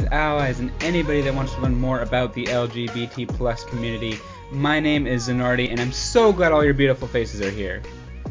allies, and anybody that wants to learn more about the LGBT plus community. My name is Zanardi, and I'm so glad all your beautiful faces are here.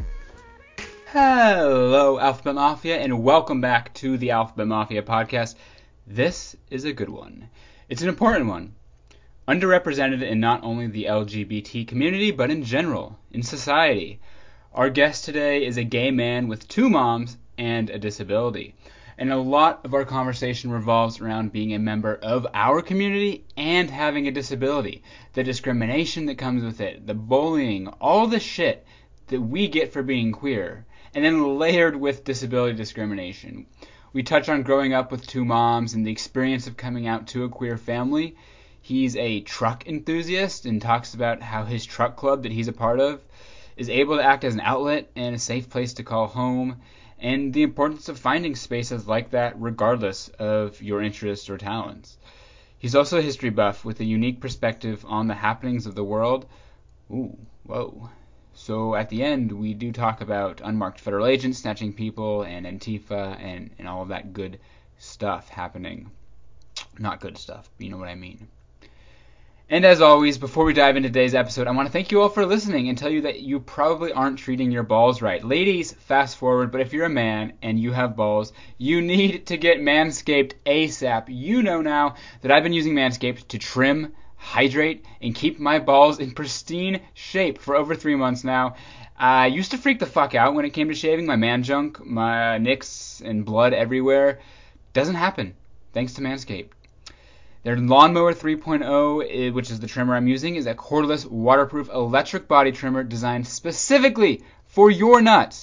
Hello, Alphabet Mafia, and welcome back to the Alphabet Mafia podcast. This is a good one. It's an important one. Underrepresented in not only the LGBT community, but in general, in society. Our guest today is a gay man with two moms and a disability. And a lot of our conversation revolves around being a member of our community and having a disability. The discrimination that comes with it, the bullying, all the shit that we get for being queer. And then layered with disability discrimination. We touch on growing up with two moms and the experience of coming out to a queer family. He's a truck enthusiast and talks about how his truck club that he's a part of is able to act as an outlet and a safe place to call home, and the importance of finding spaces like that regardless of your interests or talents. He's also a history buff with a unique perspective on the happenings of the world. Ooh, whoa. So at the end, we do talk about unmarked federal agents snatching people and Antifa and all of that good stuff happening. Not good stuff, but you know what I mean. And as always, before we dive into today's episode, I want to thank you all for listening and tell you that you probably aren't treating your balls right. Ladies, fast forward, but if you're a man and you have balls, you need to get Manscaped ASAP. You know now that I've been using Manscaped to trim, hydrate, and keep my balls in pristine shape for over 3 months now. I used to freak the fuck out when it came to shaving. My man junk, my nicks, and blood everywhere. Doesn't happen, thanks to Manscaped. Their Lawnmower 3.0, which is the trimmer I'm using, is a cordless, waterproof electric body trimmer designed specifically for your nuts.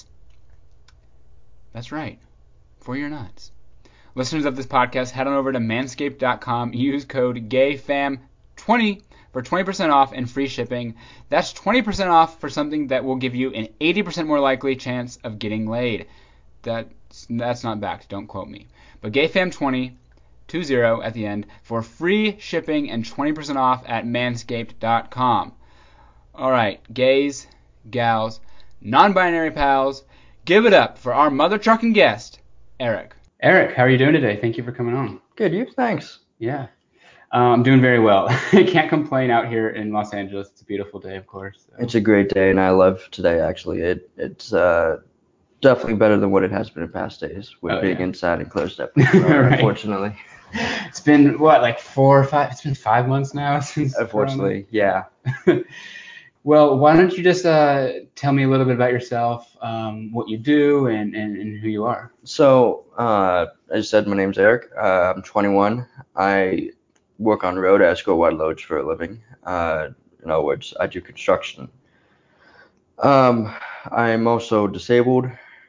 That's right, for your nuts. Listeners of this podcast, head on over to manscaped.com, use code GAYFAM20 for 20% off and free shipping. That's 20% off for something that will give you an 80% more likely chance of getting laid. That's not backed, don't quote me. But GayFam20, 20 at the end, for free shipping and 20% off at manscaped.com. Alright, gays, gals, non-binary pals, give it up for our mother trucking guest, Eric. Eric, how are you doing today? Thank you for coming on. Good, you? Thanks. Yeah. I'm doing very well. I can't complain out here in Los Angeles. It's a beautiful day, of course. So. It's a great day, and I love today, actually. It's definitely better than what it has been in past days with being inside and closed up, right. Unfortunately. It's been, what, like 4 or 5? It's been 5 months now since. Unfortunately, yeah. Well, why don't you just tell me a little bit about yourself, what you do, and who you are. So, as I said, my name's Eric. I'm 21. I work on road escort wide loads for a living. In other words, I do construction. I'm also disabled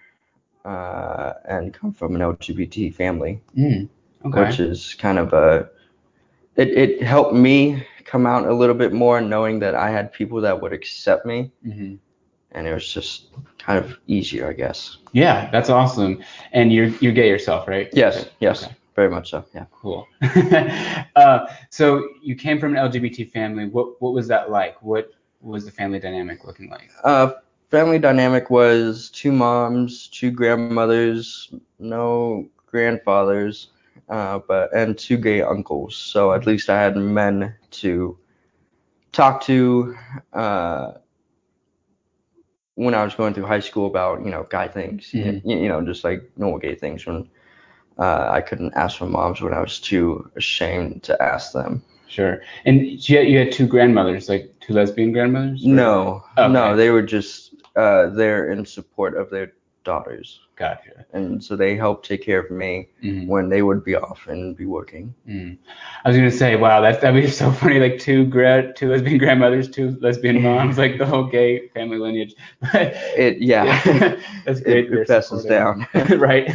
and come from an LGBT family, which is kind of it helped me come out a little bit more, knowing that I had people that would accept me, and it was just kind of easier, I guess. Yeah, that's awesome. And you're gay yourself, right? Yes, okay. Very much so. Yeah. Cool. So you came from an LGBT family. What was that like? What was the family dynamic looking like? Family dynamic was 2 moms, 2 grandmothers, no grandfathers, and 2 gay uncles. So at least I had men to talk to when I was going through high school about, guy things, just like normal gay things when I couldn't ask for moms when I was too ashamed to ask them. Sure. And you had 2 grandmothers, like 2 lesbian grandmothers? Or? No, no, they were just there in support of their daughters. Gotcha. And so they helped take care of me when they would be off and be working. I was gonna say, wow, that'd be so funny, like 2 lesbian grandmothers, 2 lesbian moms, like the whole gay family lineage. That's great. It passes down. Right.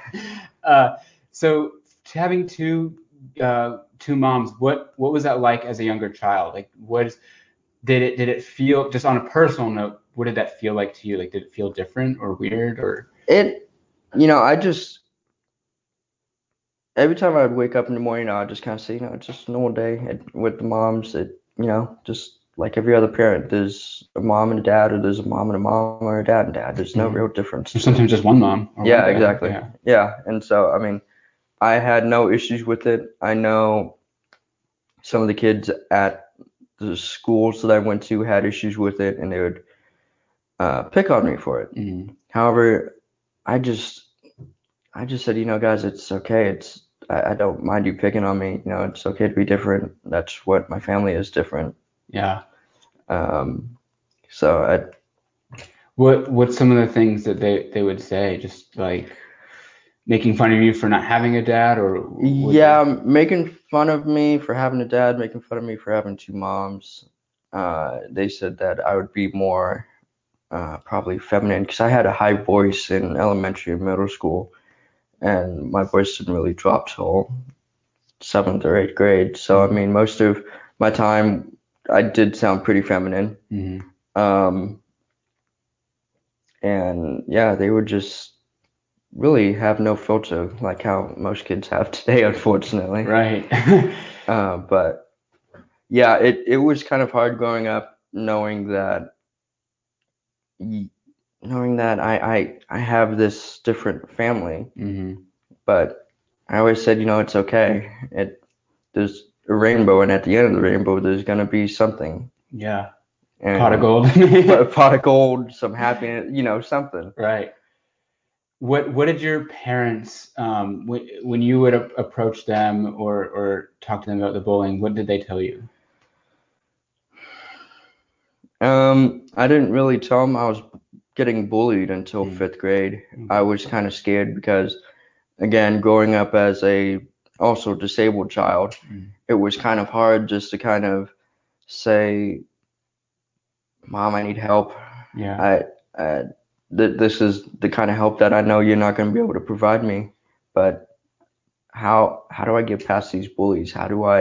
So having two moms, what was that like as a younger child? Like, did it feel, just on a personal note, what did that feel like to you? Like, did it feel different or weird or? I just, every time I would wake up in the morning, I would just kind of say, it's just a normal day with the moms. Just like every other parent, there's a mom and a dad, or there's a mom and a mom, or a dad and dad. There's no real difference. Or sometimes just one mom. Or yeah, one dad. Exactly. Yeah. And so, I had no issues with it. I know some of the kids at the schools that I went to had issues with it, and they would pick on me for it. Mm-hmm. However, I just said, guys, it's okay. I don't mind you picking on me. It's okay to be different. That's what my family is, different. Yeah. So what's some of the things that they would say? Just like making fun of you for not having a dad, or yeah, making fun of me for having a dad, making fun of me for having two moms. They said that I would be more probably feminine because I had a high voice in elementary and middle school, and my voice didn't really drop till 7th or 8th grade. So I mean, most of my time I did sound pretty feminine. And yeah, they would just really have no filter, like how most kids have today, unfortunately. Right. But yeah, it was kind of hard growing up knowing that I have this different family. But I always said, it's okay. There's a rainbow, and at the end of the rainbow, there's gonna be something. Yeah. And pot of gold. a pot of gold, some happiness, something. Right. What did your parents, when you would approach them or talk to them about the bullying, what did they tell you? I didn't really tell them I was getting bullied until 5th grade. I was kind of scared because, again, growing up as a also disabled child, it was kind of hard just to kind of say, Mom, I need help. Yeah. This is the kind of help that I know you're not going to be able to provide me, but how do I get past these bullies? How do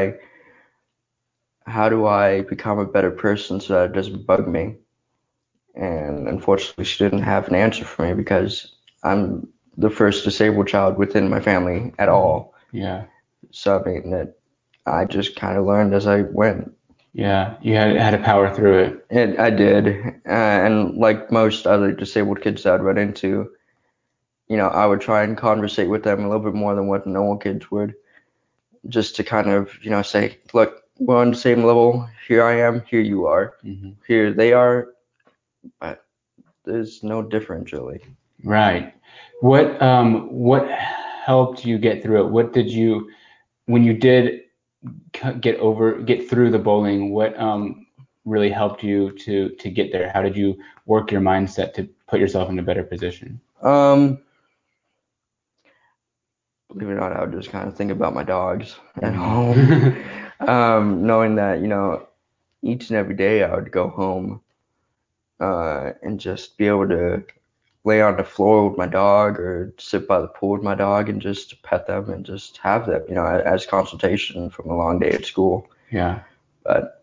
I become a better person so that it doesn't bug me? And unfortunately, she didn't have an answer for me because I'm the first disabled child within my family at all. Yeah. So I mean, I just kind of learned as I went. Yeah, you had to power through it. And I did. And like most other disabled kids I'd run into, I would try and conversate with them a little bit more than what normal kids would, just to kind of, say, look, we're on the same level. Here I am. Here you are. Here they are. But there's no difference really. Right. What helped you get through it? What did you, when you did get through the bullying, what really helped you to get there? How did you work your mindset to put yourself in a better position? Believe it or not, I would just kind of think about my dogs at home. Knowing that, each and every day I would go home and just be able to lay on the floor with my dog or sit by the pool with my dog and just pet them and just have them, as consultation from a long day at school. Yeah. But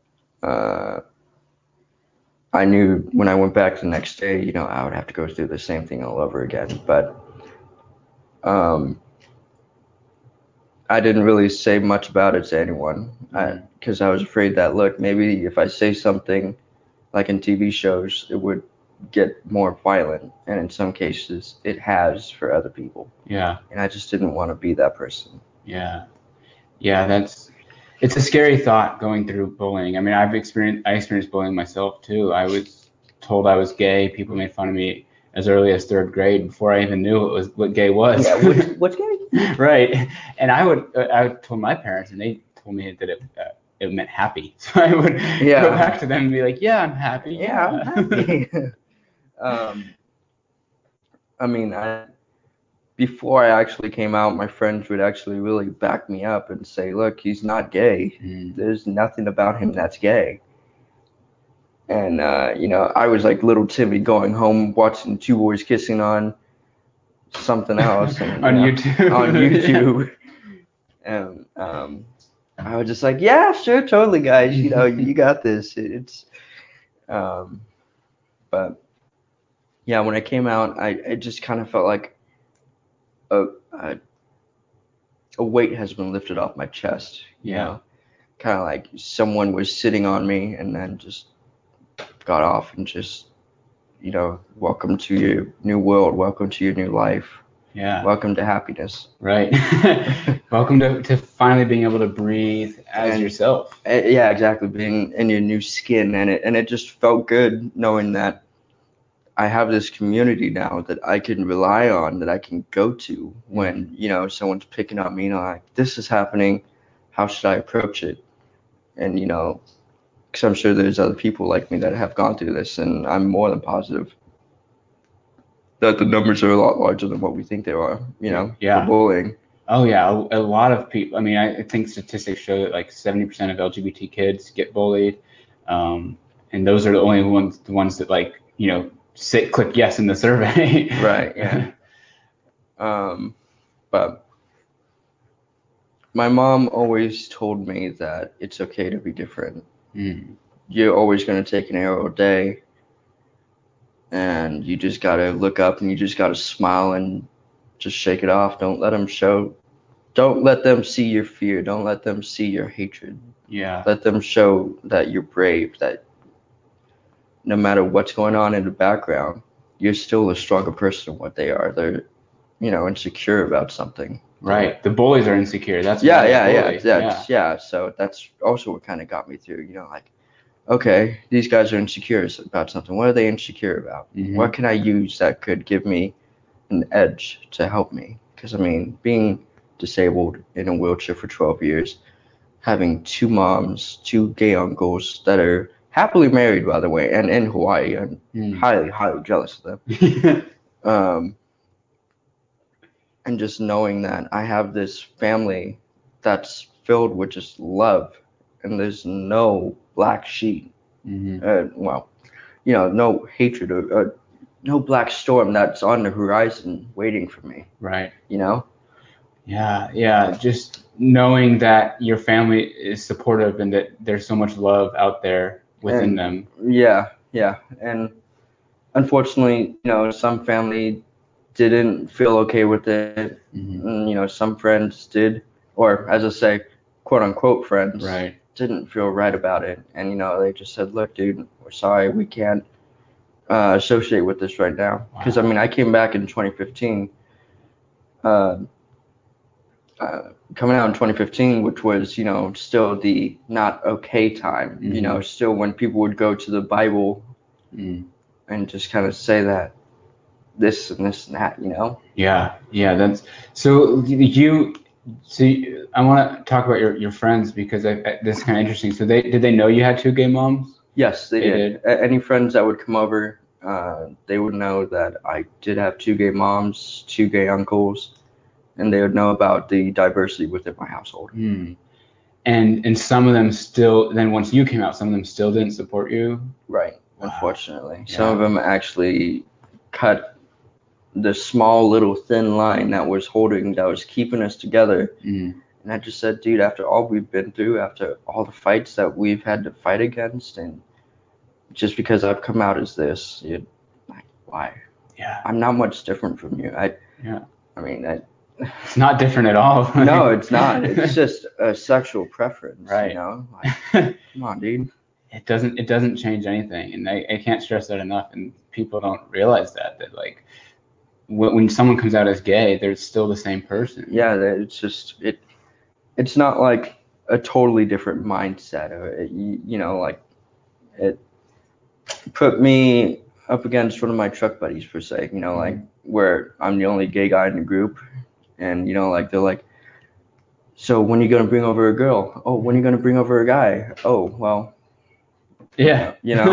I knew when I went back the next day, I would have to go through the same thing all over again. But I didn't really say much about it to anyone because I was afraid that, look, maybe if I say something like in TV shows, it would get more violent. And in some cases, it has for other people. Yeah. And I just didn't want to be that person. Yeah. Yeah, it's a scary thought going through bullying. I mean, I experienced bullying myself too. I was told I was gay. People made fun of me as early as 3rd grade before I even knew what gay was. Yeah, what's gay? Right. And I told my parents, and they told me that it meant happy. So I would go back to them and be like, yeah, I'm happy. Yeah, I'm happy. I mean, before I actually came out, my friends would actually really back me up and say, look, he's not gay. There's nothing about him that's gay. And, I was like little Timmy going home watching two boys kissing on something else. And, on YouTube. On YouTube. And I was just like, yeah, sure, totally, guys. You got this. But yeah, when I came out, I just kind of felt like a weight has been lifted off my chest. Kind of like someone was sitting on me and then just got off and just, welcome to your new world, welcome to your new life. Yeah. Welcome to happiness. Right. Welcome to finally being able to breathe as yourself. Yeah, exactly. Being in your new skin, and it just felt good knowing that I have this community now that I can rely on, that I can go to when, someone's picking on me, like, this is happening, how should I approach it? And, because I'm sure there's other people like me that have gone through this, and I'm more than positive that the numbers are a lot larger than what we think they are, for bullying. Oh, yeah, a lot of people. I mean, I think statistics show that like 70% of LGBT kids get bullied, and those are the only ones that like, click yes in the survey. Right, yeah. But my mom always told me that it's okay to be different. You're always going to take an arrow a day, and you just got to look up and you just got to smile and just shake it off. Don't let them see your fear. Don't let them see your hatred. Yeah. Let them show that you're brave, that no matter what's going on in the background, you're still a stronger person than what they are. They're, insecure about something. Right. The bullies are insecure. That's yeah. So that's also what kind of got me through. Like, okay, these guys are insecure about something. What are they insecure about? What can I use that could give me an edge to help me? Because I mean, being disabled in a wheelchair for 12 years, having 2 moms, 2 gay uncles that are happily married, by the way, and in Hawaii. I'm highly, highly jealous of them. And just knowing that I have this family that's filled with just love, and there's no black sheep. No hatred or no black storm that's on the horizon waiting for me. Right. Yeah. Just knowing that your family is supportive and that there's so much love out there within them. Yeah. And unfortunately, some family didn't feel okay with it. And, some friends did, or as I say, quote unquote friends, didn't feel right about it. And, they just said, look, dude, we're sorry, we can't associate with this right now. Because, I mean, I came back in 2015. Coming out in 2015, which was, still the not okay time, still when people would go to the Bible and just kind of say that this and this and that, Yeah, that's so I want to talk about your friends because this is kind of interesting. So did they know you had 2 gay moms? Yes, they did. Any friends that would come over, they would know that I did have 2 gay moms, 2 gay uncles, and they would know about the diversity within my household. And some of them still, then once you came out, some of them still didn't support you? Right, unfortunately. Yeah. Some of them actually cut the small little thin line that was keeping us together. And I just said, dude, after all we've been through, after all the fights that we've had to fight against, and just because I've come out as this, why? Yeah. I'm not much different from you. I mean, it's not different at all. No, it's not. It's just a sexual preference, right. Come on, dude. It doesn't change anything, and I can't stress that enough. And people don't realize that like when someone comes out as gay, they're still the same person. Yeah, it's just it's not like a totally different mindset. It put me up against one of my truck buddies per se. Like where I'm the only gay guy in the group, and like they're like, so when are you gonna bring over a girl? Oh, when are you gonna bring over a guy? Oh, well. Yeah.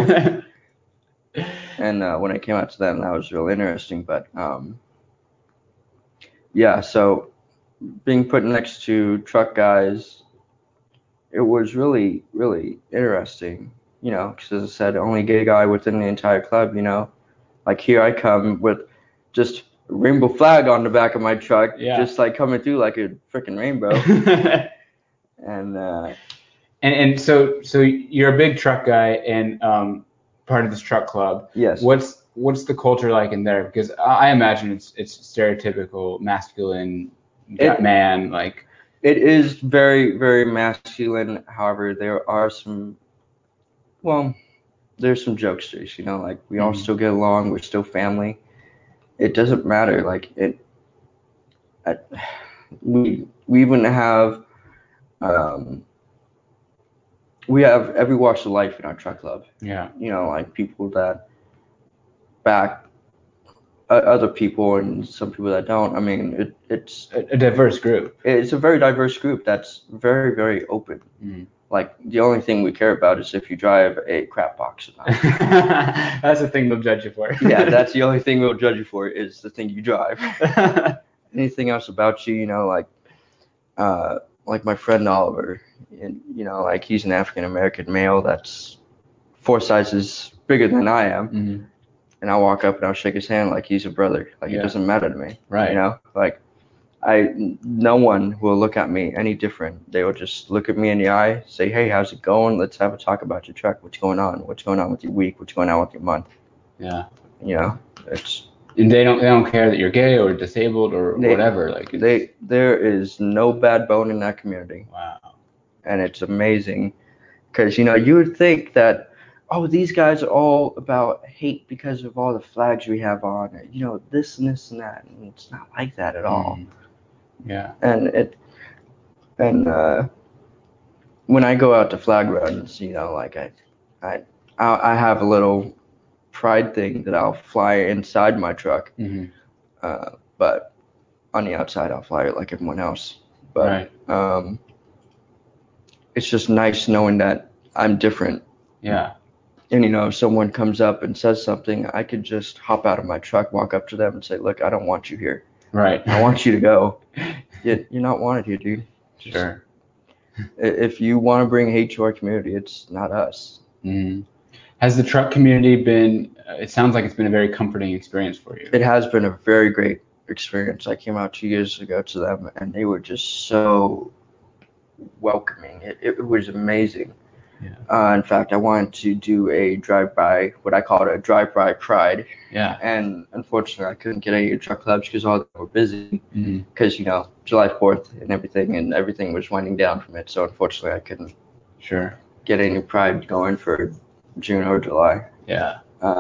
And when I came out to them, that was real interesting. But so being put next to truck guys, it was really, really interesting. Because as I said, only gay guy within the entire club. Like here I come with just a rainbow flag on the back of my truck, just like coming through like a freaking rainbow. And so you're a big truck guy and part of this truck club. Yes. What's the culture like in there? Because I imagine it's stereotypical masculine man like. It is very, very masculine. However, there's some jokesters. Like we all still get along. We're still family. It doesn't matter. Like we even have we have every walk of life in our truck club. Yeah. You know, like people that back other people and some people that don't. I mean, it's a diverse group. It's a very diverse group that's very, very open. Mm. Like, the only thing we care about is if you drive a crap box or not. That's the thing they'll judge you for. Yeah, that's the only thing we'll judge you for is the thing you drive. Anything else about you, you know, like my friend Oliver, and you know, like he's an African American male that's 4 sizes bigger than I am. Mm-hmm. And I'll walk up and I'll shake his hand like he's a brother. Like, it doesn't matter to me. Right. You know, like no one will look at me any different. They will just look at me in the eye, say, hey, how's it going? Let's have a talk about your truck. What's going on? What's going on with your week? What's going on with your month? Yeah. You know, and they don't care that you're gay or disabled or whatever. Like, there is no bad bone in that community. Wow. And it's amazing because, you know, you would think that, oh, these guys are all about hate because of all the flags we have on, you know, this and this and that. And it's not like that at all. Yeah. And when I go out to flag runs, you know, like I have a little pride thing that I'll fly inside my truck. Mm-hmm. But on the outside, I'll fly it like everyone else. But right. It's just nice knowing that I'm different. Yeah. And, you know, if someone comes up and says something, I could just hop out of my truck, walk up to them and say, look, I don't want you here. Right. I want you to go. You're not wanted here, dude. Sure. If you want to bring hate to our community, it's not us. Mm. Has the truck community been, it sounds like it's been a very comforting experience for you. It has been a very great experience. I came out 2 years ago to them, and they were just so welcoming. It was amazing. Yeah. In fact, I wanted to do a drive-by, what I call it a drive-by pride. Yeah. And unfortunately, I couldn't get any truck clubs because all of them were busy. Because, you know, July 4th and everything was winding down from it. So unfortunately, I couldn't get any pride going for June or July. Yeah.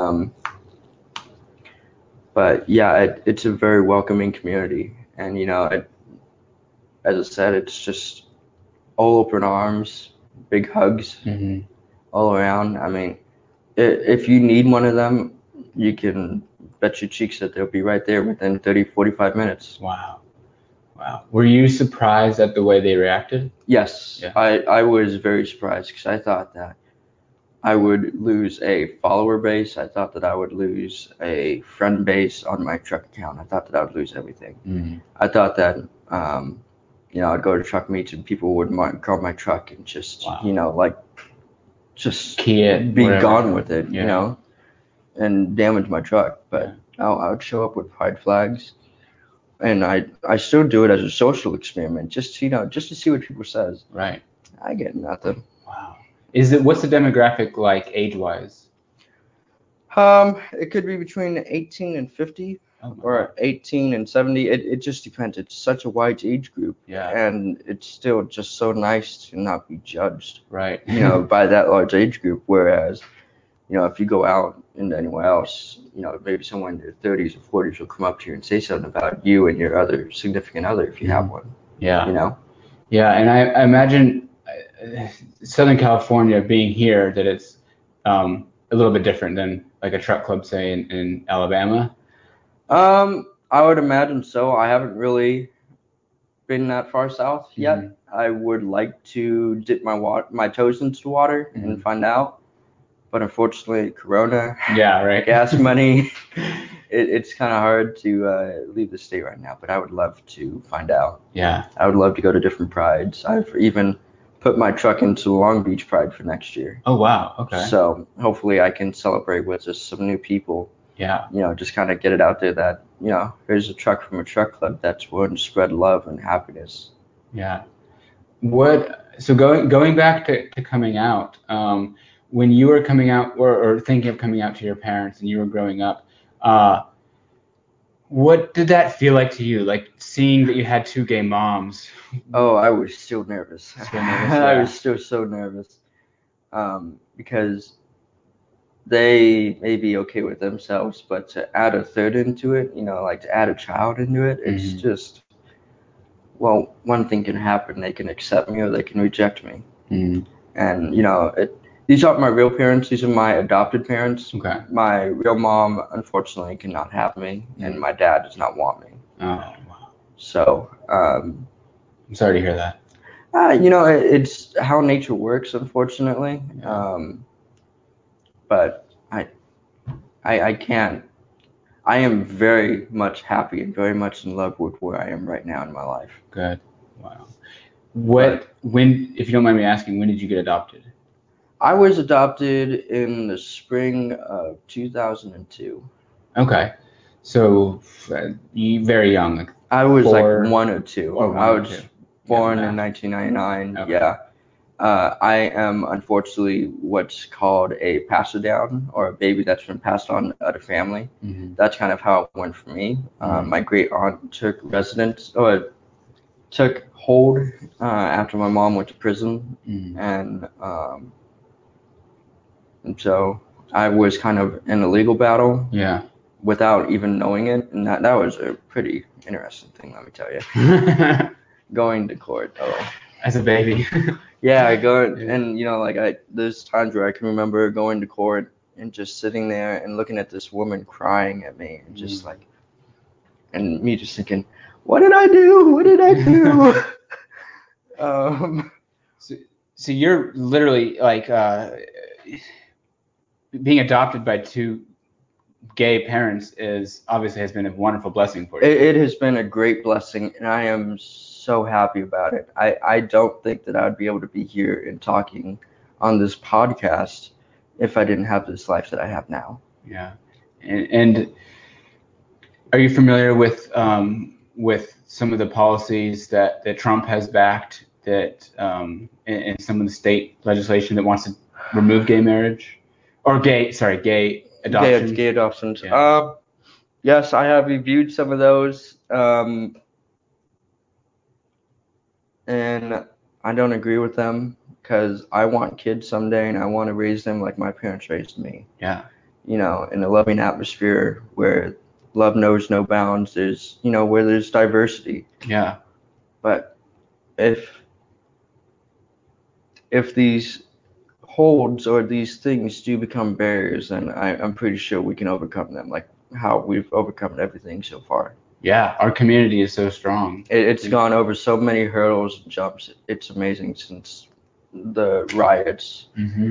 But yeah, it's a very welcoming community. And, you know, as I said, it's just all open arms, big hugs all around. I mean, if you need one of them, you can bet your cheeks that they'll be right there within 30, 45 minutes. Wow. Were you surprised at the way they reacted? Yes. Yeah. I was very surprised because I thought that I would lose a follower base. I thought that I would lose a friend base on my truck account. I thought that I would lose everything. I thought that, you know, I'd go to truck meets and people would call my truck and just, you know, like, just key it, be gone with it, you know, and damage my truck. But I would show up with pride flags, and I still do it as a social experiment, just you know, just to see what people says. Right. I get nothing. Wow. What's the demographic like age-wise? It could be between 18 and 50, or 18 and 70. It just depends. It's such a wide age group, and it's still just so nice to not be judged, right? You know, by that large age group. Whereas, you know, if you go out into anywhere else, you know, maybe someone in their 30s or 40s will come up to you and say something about you and your other significant other if you have one. Yeah. You know? Yeah, and I imagine Southern California being here that it's a little bit different than like a truck club, say, in Alabama. I would imagine so. I haven't really been that far south yet. I would like to dip my toes into water and find out. But unfortunately, Corona, gas money, it's kind of hard to leave the state right now. But I would love to find out. Yeah. I would love to go to different prides. I've even put my truck into Long Beach Pride for next year. Oh, wow. Okay. So hopefully I can celebrate with just some new people. Yeah. You know, just kind of get it out there that, you know, here's a truck from a truck club that's willing to spread love and happiness. Yeah. So going back to coming out, when you were coming out or thinking of coming out to your parents and you were growing up, what did that feel like to you? Like seeing that you had 2 gay moms? Oh, I was still nervous. I was still so nervous. Because they may be okay with themselves, but to add a third into it, you know, like to add a child into it, it's just, well, one thing can happen. They can accept me or they can reject me. Mm. And, these aren't my real parents. These are my adopted parents. Okay. My real mom, unfortunately, cannot have me, and my dad does not want me. Oh, wow. So, I'm sorry to hear that. it's how nature works, unfortunately. Yeah. But I can't. I am very much happy and very much in love with where I am right now in my life. Good. Wow. When, if you don't mind me asking, when did you get adopted? I was adopted in the spring of 2002. Okay. So you very young. Like I was like 1 or 2. I was born in 1999. Okay. Yeah. I am unfortunately what's called a passer down, or a baby that's been passed on to other family. Mm-hmm. That's kind of how it went for me. My great aunt took hold after my mom went to prison, and so I was kind of in a legal battle. Yeah. Without even knowing it, and that was a pretty interesting thing, let me tell you. Going to court. Oh. As a baby. Yeah, and there's times where I can remember going to court and just sitting there and looking at this woman crying at me, and just and me just thinking, what did I do? What did I do? So you're literally like being adopted by 2 gay parents obviously has been a wonderful blessing for you. It has been a great blessing, and I am so happy about it. I don't think that I would be able to be here and talking on this podcast if I didn't have this life that I have now. Yeah. And are you familiar with some of the policies that Trump has backed, that and some of the state legislation that wants to remove gay marriage or gay adoptions? Gay adoptions. Yeah. Yes, I have reviewed some of those, and I don't agree with them because I want kids someday, and I want to raise them like my parents raised me. Yeah. In a loving atmosphere where love knows no bounds. There's, where there's diversity. Yeah. But if these holds or these things do become barriers, then I'm pretty sure we can overcome them, like how we've overcome everything so far. Yeah, our community is so strong. It's gone over so many hurdles and jumps. It's amazing since the riots. Mm-hmm.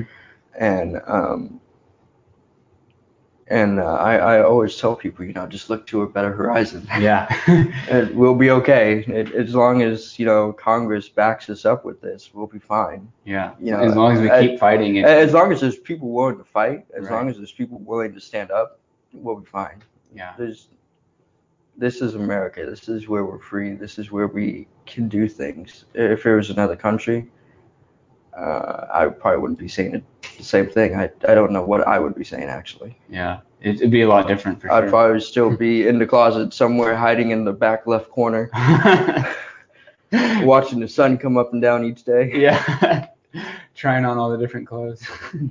And I always tell people, just look to a better horizon. Yeah. And we'll be okay. As long as, Congress backs us up with this, we'll be fine. Yeah. As long as we keep fighting it. As long as there's people willing to fight, as Right. long as there's people willing to stand up, we'll be fine. Yeah. This is America. This is where we're free. This is where we can do things. If it was another country, I probably wouldn't be saying the same thing. I don't know what I would be saying, actually. Yeah, it'd be a lot different for sure. I'd probably still be in the closet somewhere, hiding in the back left corner, watching the sun come up and down each day. Yeah, trying on all the different clothes.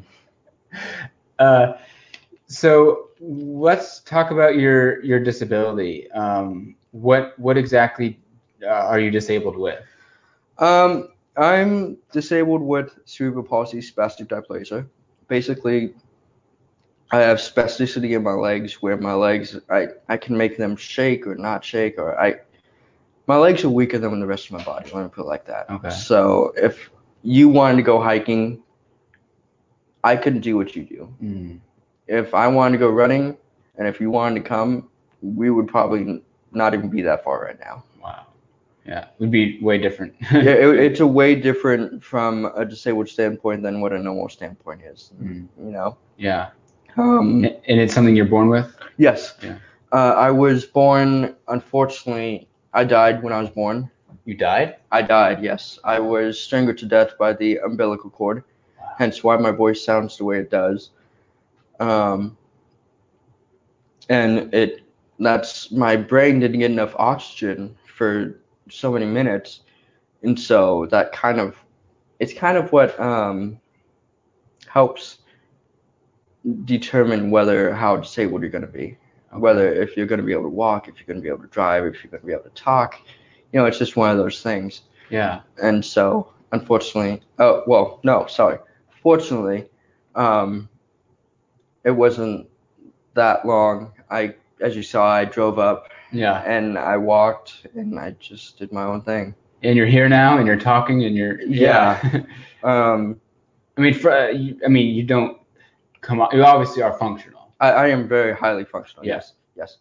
So let's talk about your disability. What exactly are you disabled with? I'm disabled with cerebral palsy, spastic diplegia. Basically, I have spasticity in my legs, where my legs, I can make them shake or not shake, or my legs are weaker than the rest of my body. Let me put it like that. Okay. So if you wanted to go hiking, I couldn't do what you do. Mm. If I wanted to go running, and if you wanted to come, we would probably not even be that far right now. Wow. Yeah, it would be way different. Yeah, it's a way different from a disabled standpoint than what a normal standpoint is. Yeah. And it's something you're born with? Yes. Yeah. I was born, unfortunately, I died when I was born. You died? I died, yes. I was strangled to death by the umbilical cord, hence why my voice sounds the way it does. And that's my brain didn't get enough oxygen for so many minutes, and so it's kind of what helps determine how disabled you're going to be. Okay. Whether if you're going to be able to walk, if you're going to be able to drive, if you're going to be able to talk, it's just one of those things. Yeah. And so, unfortunately, fortunately, it wasn't that long. As you saw, I drove up. Yeah. And I walked, and I just did my own thing. And you're here now, and you're talking, and you're you don't come up. You obviously are functional. I am very highly functional. Yes. Yes.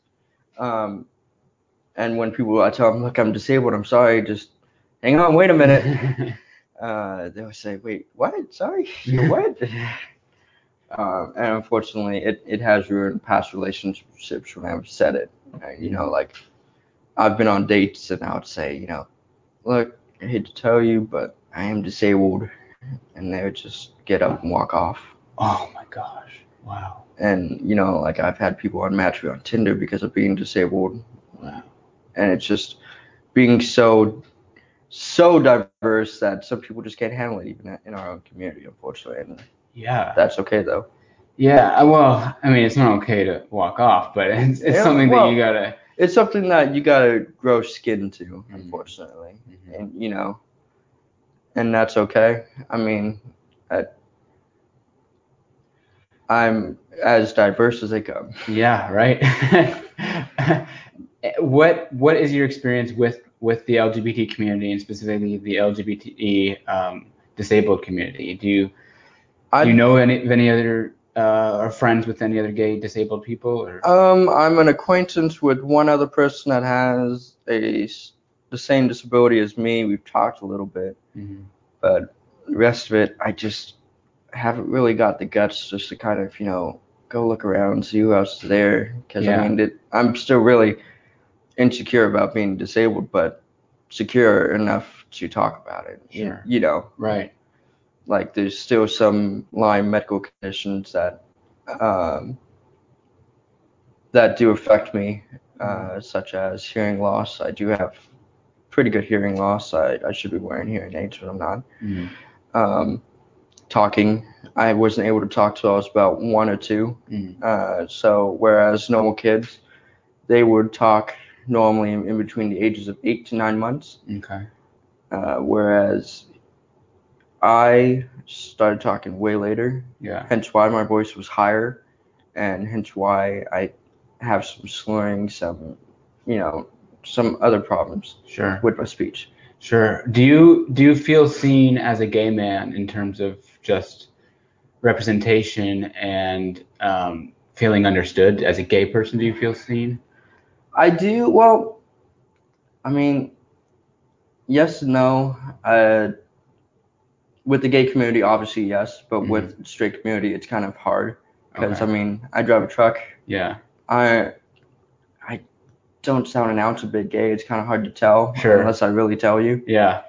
And when I tell them, look, I'm disabled, I'm sorry, just hang on, wait a minute. They would say, wait, what? Sorry, what? And unfortunately, it has ruined past relationships when I've said it. Like I've been on dates and I would say, look, I hate to tell you, but I am disabled. And they would just get up and walk off. Oh my gosh. Wow. And, like I've had people unmatch me on Tinder because of being disabled. Wow. And it's just being so diverse that some people just can't handle it, even in our own community, unfortunately. And yeah. That's okay, though. Yeah. Well, it's not okay to walk off, but it's something that you gotta. It's something that you gotta grow skin to, unfortunately. Mm-hmm. And, and that's okay. I'm as diverse as they come. Yeah, right. What is your experience with the LGBT community and specifically the LGBT disabled community? Do you know any other or friends with any other gay disabled people? Or? I'm an acquaintance with one other person that has the same disability as me. We've talked a little bit, but the rest of it, I just haven't really got the guts just to kind of, go look around and see who else is there. Because I'm still really insecure about being disabled, but secure enough to talk about it. Sure. Right. Like there's still some Lyme medical conditions that do affect me, such as hearing loss. I do have pretty good hearing loss. I should be wearing hearing aids, but I'm not. Talking, I wasn't able to talk till I was about 1 or 2. So whereas normal kids, they would talk normally in between the ages of 8 to 9 months. Okay. Whereas I started talking way later. Yeah. Hence why my voice was higher, and hence why I have some slurring, some other problems. Sure. With my speech. Sure. Do you feel seen as a gay man in terms of just representation and feeling understood as a gay person? Do you feel seen? I do. Well, yes and no. With the gay community, obviously yes, but with the straight community, it's kind of hard because I drive a truck. Yeah. I don't sound an ounce a bit gay. It's kind of hard to tell unless I really tell you. Yeah.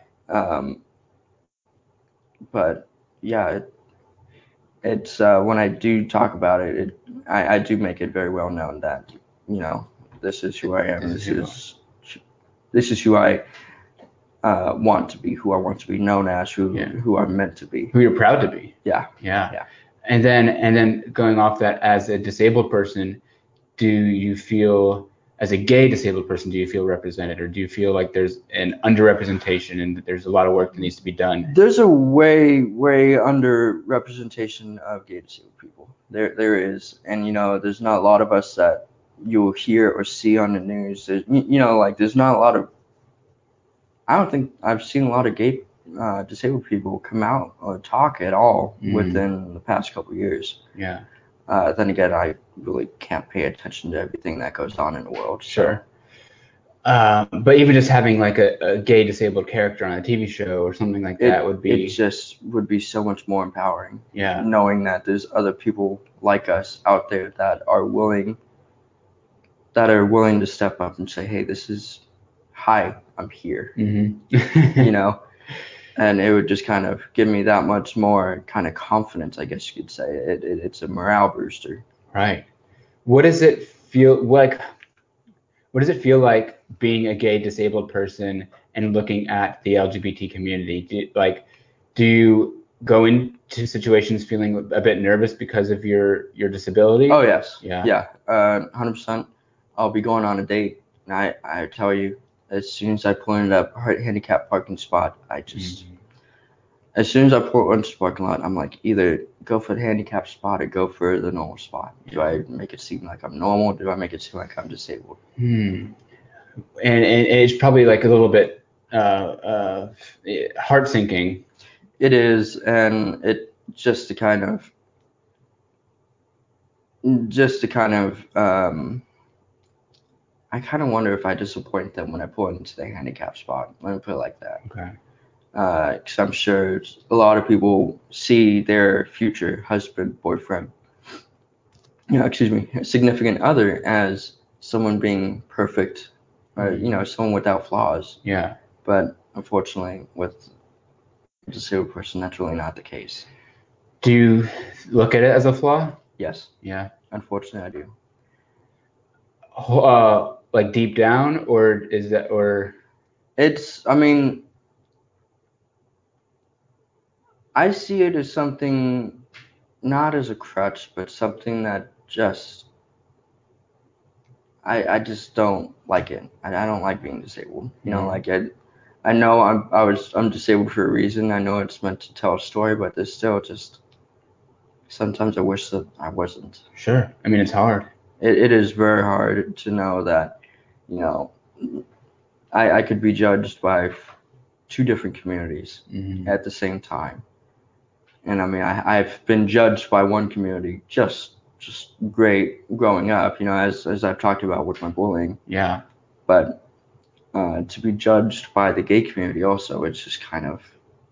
But yeah, it's when I do talk about it, I do make it very well known that this is who I am. This is who I want to be, who I want to be known as, who I'm meant to be, who you're proud to be. Yeah. And then going off that, as a disabled person, do you feel, as a gay disabled person, do you feel represented, or do you feel like there's an underrepresentation and that there's a lot of work that needs to be done? There's a way underrepresentation of gay disabled people. There is, and there's not a lot of us that you'll hear or see on the news. There's not a lot of. I don't think I've seen a lot of gay disabled people come out or talk at all within the past couple of years. Yeah. Then again, I really can't pay attention to everything that goes on in the world. Sure. But even just having like a gay disabled character on a TV show or something like that would be. It just would be so much more empowering. Yeah. Knowing that there's other people like us out there that are willing to step up and say, hey, hi, I'm here. And it would just kind of give me that much more kind of confidence, I guess you could say. It's a morale booster. Right. What does it feel like? What does it feel like being a gay disabled person and looking at the LGBT community? Do you go into situations feeling a bit nervous because of your disability? Oh yes. Yeah. 100%. I'll be going on a date, and I tell you, as soon as I pointed up handicap parking spot, as soon as I pull into the parking lot, I'm like, either go for the handicap spot or go for the normal spot. Do I make it seem like I'm normal? Do I make it seem like I'm disabled? And it's probably like a little bit heart sinking. It is, and it just to kind of I kind of wonder if I disappoint them when I pull into the handicap spot. Let me put it like that. Okay. Because I'm sure a lot of people see their future husband, boyfriend, significant other as someone being perfect, or someone without flaws. Yeah. But unfortunately, with a disabled person, that's really not the case. Do you look at it as a flaw? Yes. Yeah. Unfortunately, I do. Like deep down, or is that, or? It's, I mean, I see it as something, not as a crutch, but something that just, I just don't like it. I don't like being disabled. Like I know I'm disabled for a reason. I know it's meant to tell a story, but there's still just, sometimes I wish that I wasn't. Sure. I mean, it's hard. It is very hard to know that, I could be judged by two different communities at the same time. And I mean, I've been judged by one community just great growing up, as I've talked about with my bullying. Yeah. But to be judged by the gay community also, it's just kind of,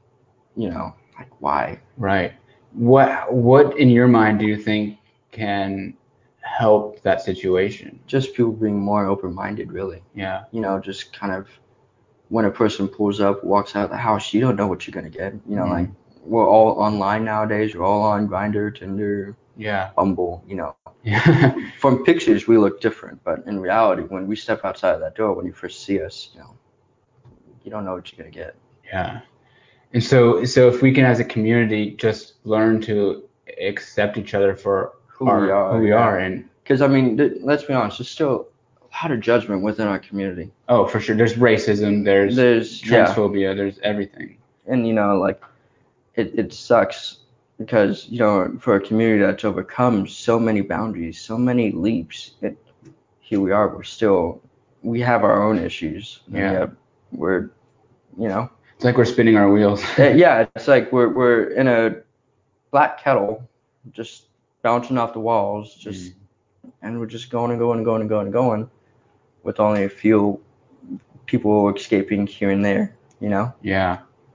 like, why? Right. What in your mind do you think can help that situation? Just people being more open-minded, really. Yeah. Just kind of, when a person pulls up, walks out of the house, you don't know what you're going to get. Like, we're all online nowadays. We're all on Grindr, Tinder, Bumble, Yeah. From pictures, we look different. But in reality, when we step outside of that door, when you first see us, you don't know what you're going to get. Yeah. And so if we can, as a community, just learn to accept each other for who we are. And because, I mean, let's be honest, there's still a lot of judgment within our community. Oh, for sure. There's racism, there's transphobia, there's everything. And, like, it sucks because, for a community that's overcome so many boundaries, so many leaps, here we are, we have our own issues. Yeah. We're, It's like we're spinning our wheels. Yeah, it's like we're in a black kettle, just bouncing off the walls, and we're just going and going and going and going and going, with only a few people escaping here and there. Yeah.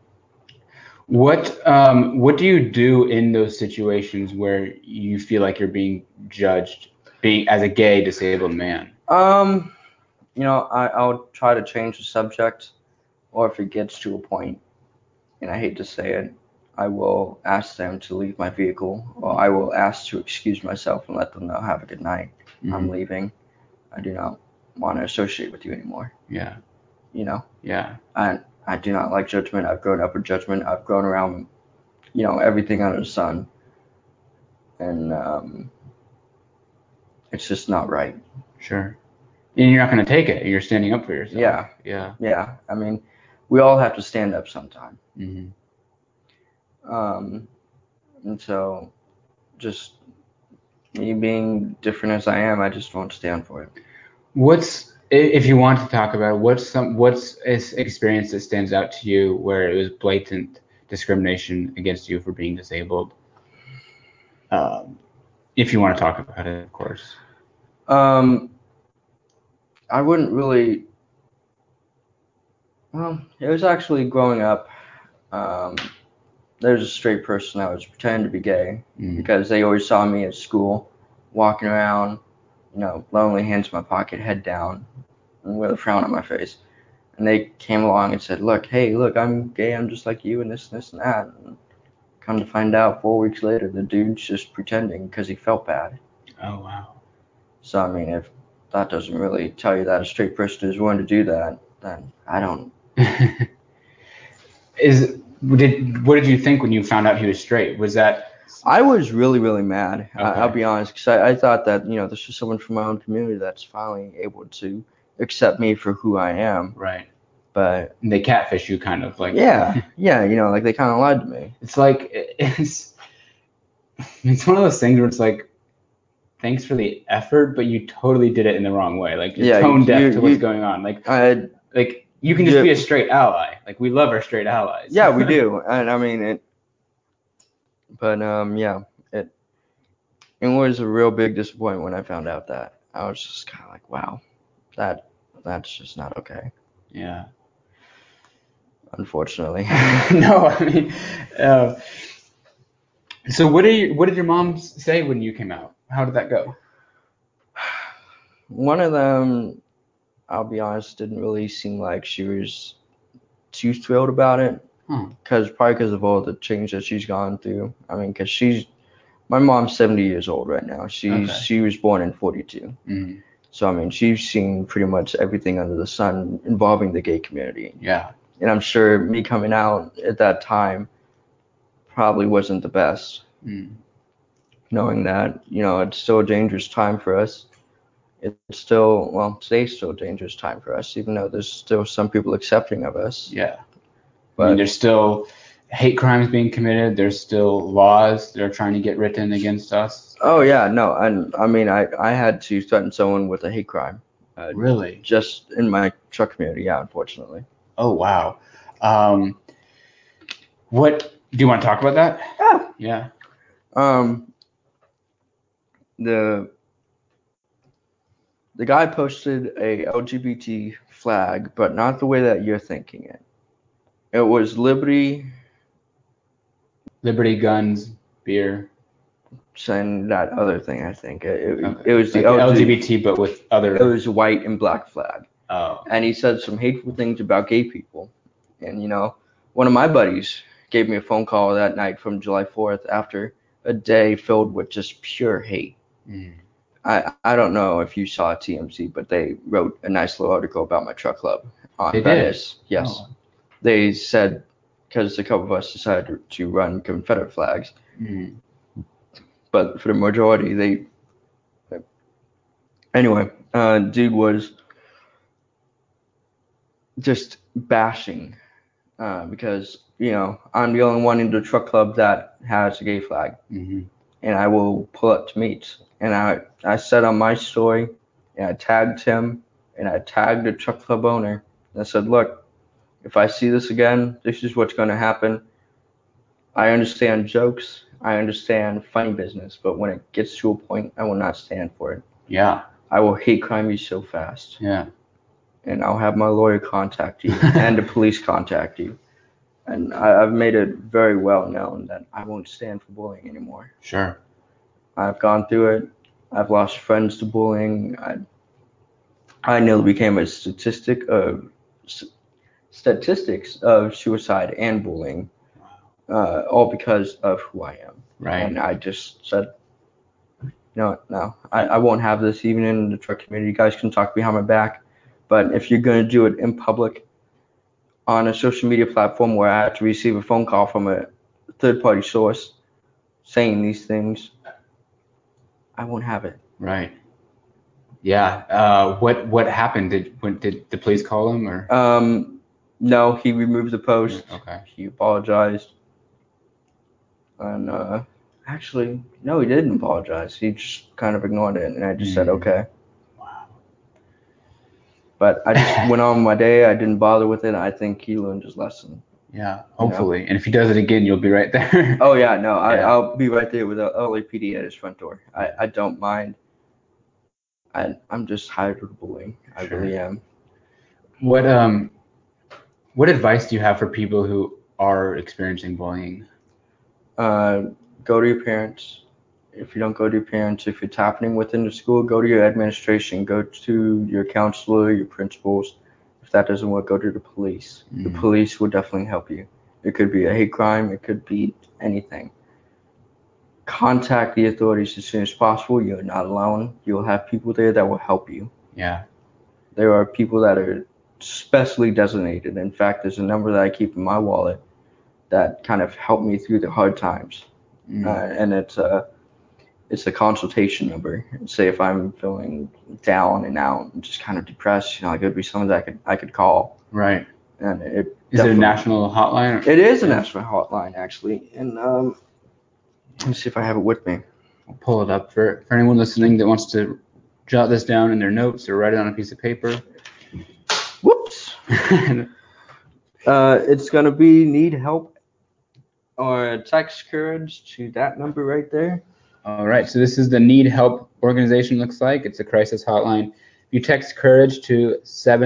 What do you do in those situations where you feel like you're being judged, being as a gay disabled man? I'll try to change the subject, or if it gets to a point, and I hate to say it, I will ask them to leave my vehicle, or I will ask to excuse myself and let them know, have a good night. I'm leaving. I do not want to associate with you anymore. Yeah. Yeah. I do not like judgment. I've grown up with judgment. I've grown around, everything under the sun. And it's just not right. Sure. And you're not going to take it. You're standing up for yourself. Yeah. Yeah. Yeah. I mean, we all have to stand up sometime. And so, just me being different as I am, I just won't stand for it. If you want to talk about it, what's an experience that stands out to you where it was blatant discrimination against you for being disabled? If you want to talk about it, of course. I wouldn't really. Well, it was actually growing up. There's a straight person that was pretending to be gay because they always saw me at school, walking around, lonely, hands in my pocket, head down, and with a frown on my face. And they came along and said, look, I'm gay, I'm just like you, and this and that. And come to find out, 4 weeks later, the dude's just pretending because he felt bad. Oh, wow. So, I mean, if that doesn't really tell you that a straight person is willing to do that, then I don't. What did you think when you found out he was straight? Was that... I was really, really mad. Okay. I'll be honest, because I thought that, this was someone from my own community that's finally able to accept me for who I am. Right. But and they catfish you, kind of like. Yeah, you know, like they kind of lied to me. It's like it's one of those things where it's like, thanks for the effort, but you totally did it in the wrong way. Like you're tone deaf to what's going on. Like you can just be a straight ally. Like we love our straight allies. Yeah, we do, and I mean it. But yeah, it was a real big disappointment when I found out that. I was just kind of like, wow, that's just not okay. Yeah. Unfortunately. No, I mean, so what did your mom say when you came out? How did that go? One of them, I'll be honest, didn't really seem like she was too thrilled about it. Probably because of all the change that she's gone through. I mean, because my mom's 70 years old right now. She was born in 42. Mm-hmm. So I mean, she's seen pretty much everything under the sun involving the gay community. Yeah. And I'm sure me coming out at that time probably wasn't the best. Knowing that, you know, it's still a dangerous time for us. It's still, well, today's still a dangerous time for us, even though there's still some people accepting of us. Yeah. But I mean, there's still hate crimes being committed. There's still laws that are trying to get written against us. Oh, yeah, no. And I mean, I had to threaten someone with a hate crime. Really? Just in my truck community, yeah, unfortunately. Oh, wow. What, do you want to talk about that? Yeah. The guy posted a LGBT flag, but not the way that you're thinking it. It was liberty, guns, beer, and that other thing. I think it was the like LGBT, but with other. It was a white and black flag. Oh. And he said some hateful things about gay people. And you know, one of my buddies gave me a phone call that night from July 4th after a day filled with just pure hate. I don't know if you saw TMZ, but they wrote a nice little article about my truck club on Venice. Yes. Oh. They said, because a couple of us decided to run Confederate flags, but for the majority, anyway, dude was just bashing because, you know, I'm the only one in the truck club that has a gay flag. And I will pull up to meet. And I said on my story, and I tagged him, and I tagged the truck club owner. And I said, look, if I see this again, this is what's going to happen. I understand jokes. I understand funny business. But when it gets to a point, I will not stand for it. Yeah. I will hate crime you so fast. Yeah. And I'll have my lawyer contact you and the police contact you. And I've made it very well known that I won't stand for bullying anymore. Sure. I've gone through it. I've lost friends to bullying. I nearly became a statistics of suicide and bullying, all because of who I am. Right. And I just said, no, I won't have this even in the truck community. You guys can talk behind my back, but if you're going to do it in public on a social media platform where I have to receive a phone call from a third-party source saying these things, I won't have it. Right. Yeah. What happened? Did the police call him or? No, he removed the post. Okay. He apologized. And actually, no, he didn't apologize. He just kind of ignored it, and I just said, okay. Wow. But I just went on my day. I didn't bother with it. I think he learned his lesson. Yeah, hopefully. You know? And if he does it again, you'll be right there. Oh, yeah, no, I'll be right there with the LAPD at his front door. I don't mind. I'm just tired of bullying. I really am. What advice do you have for people who are experiencing bullying? Go to your parents. If you don't go to your parents, if it's happening within the school, go to your administration. Go to your counselor, your principals. If that doesn't work, go to the police. The police will definitely help you. It could be a hate crime. It could be anything. Contact the authorities as soon as possible. You're not alone. You'll have people there that will help you. Yeah. There are people that are specially designated. In fact, there's a number that I keep in my wallet that kind of helped me through the hard times. And it's it's a consultation number. Say if I'm feeling down and out and just kind of depressed, it would be something that I could call. Right. And is it a national hotline? It is a national hotline, actually. And let me see if I have it with me. I'll pull it up for anyone listening that wants to jot this down in their notes or write it on a piece of paper. Whoops. It's going to be need help or text courage to that number right there. All right. So this is the Need Help organization looks like. It's a crisis hotline. If you text courage to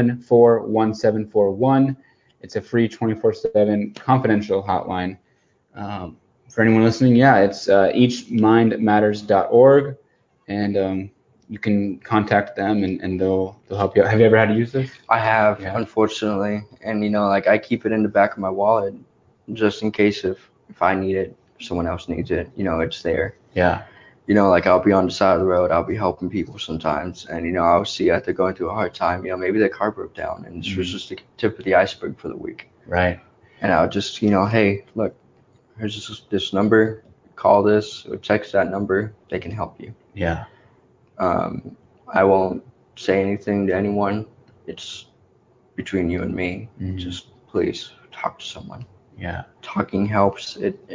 741741, it's a free 24/7 confidential hotline. For anyone listening, it's eachmindmatters.org, and you can contact them and they'll help you out. Have you ever had to use this? I have, unfortunately, and I keep it in the back of my wallet just in case if I need it, if someone else needs it, it's there. Yeah. I'll be on the side of the road, I'll be helping people sometimes, and I'll see that they're going through a hard time. Maybe their car broke down, and this was just the tip of the iceberg for the week. Right. And I'll just, hey, look, here's this number, call this or text that number, they can help you. Yeah. I won't say anything to anyone. It's between you and me. Mm-hmm. Just please talk to someone. Yeah. Talking helps.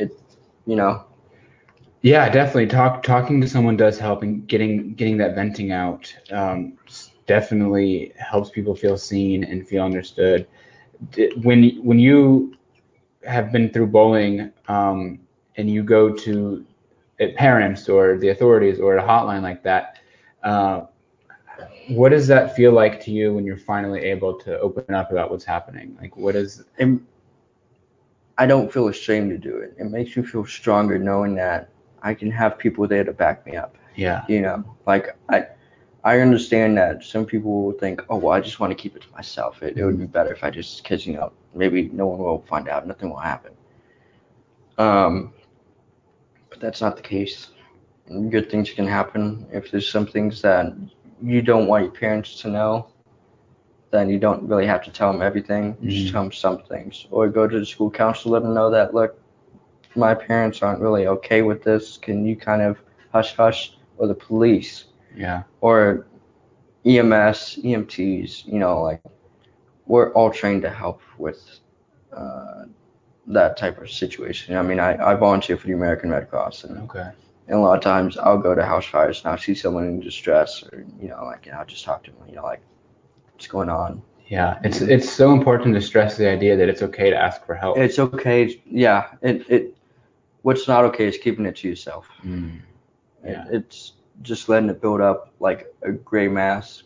Yeah, definitely. Talking to someone does help, and getting that venting out definitely helps people feel seen and feel understood. When you have been through bullying, and you go to parents or the authorities or a hotline like that, what does that feel like to you when you're finally able to open up about what's happening? Like, what is? I don't feel ashamed to do it. It makes me feel stronger knowing that I can have people there to back me up. Yeah. I understand that some people will think, oh, well, I just want to keep it to myself. It would be better if I just, because, maybe no one will find out. Nothing will happen. But that's not the case. Good things can happen. If there's some things that you don't want your parents to know, then you don't really have to tell them everything. You just tell them some things. Or go to the school counselor, let them know that, look, my parents aren't really okay with this. Can you kind of hush? Or the police. Yeah. Or EMS, EMTs, we're all trained to help with that type of situation. I mean, I volunteer for the American Red Cross. And a lot of times I'll go to house fires and I'll see someone in distress, or, I'll just talk to them, what's going on. Yeah, it's so important to stress the idea that it's okay to ask for help. It's okay. Yeah. What's not okay is keeping it to yourself. Yeah. It's just letting it build up like a gray mass.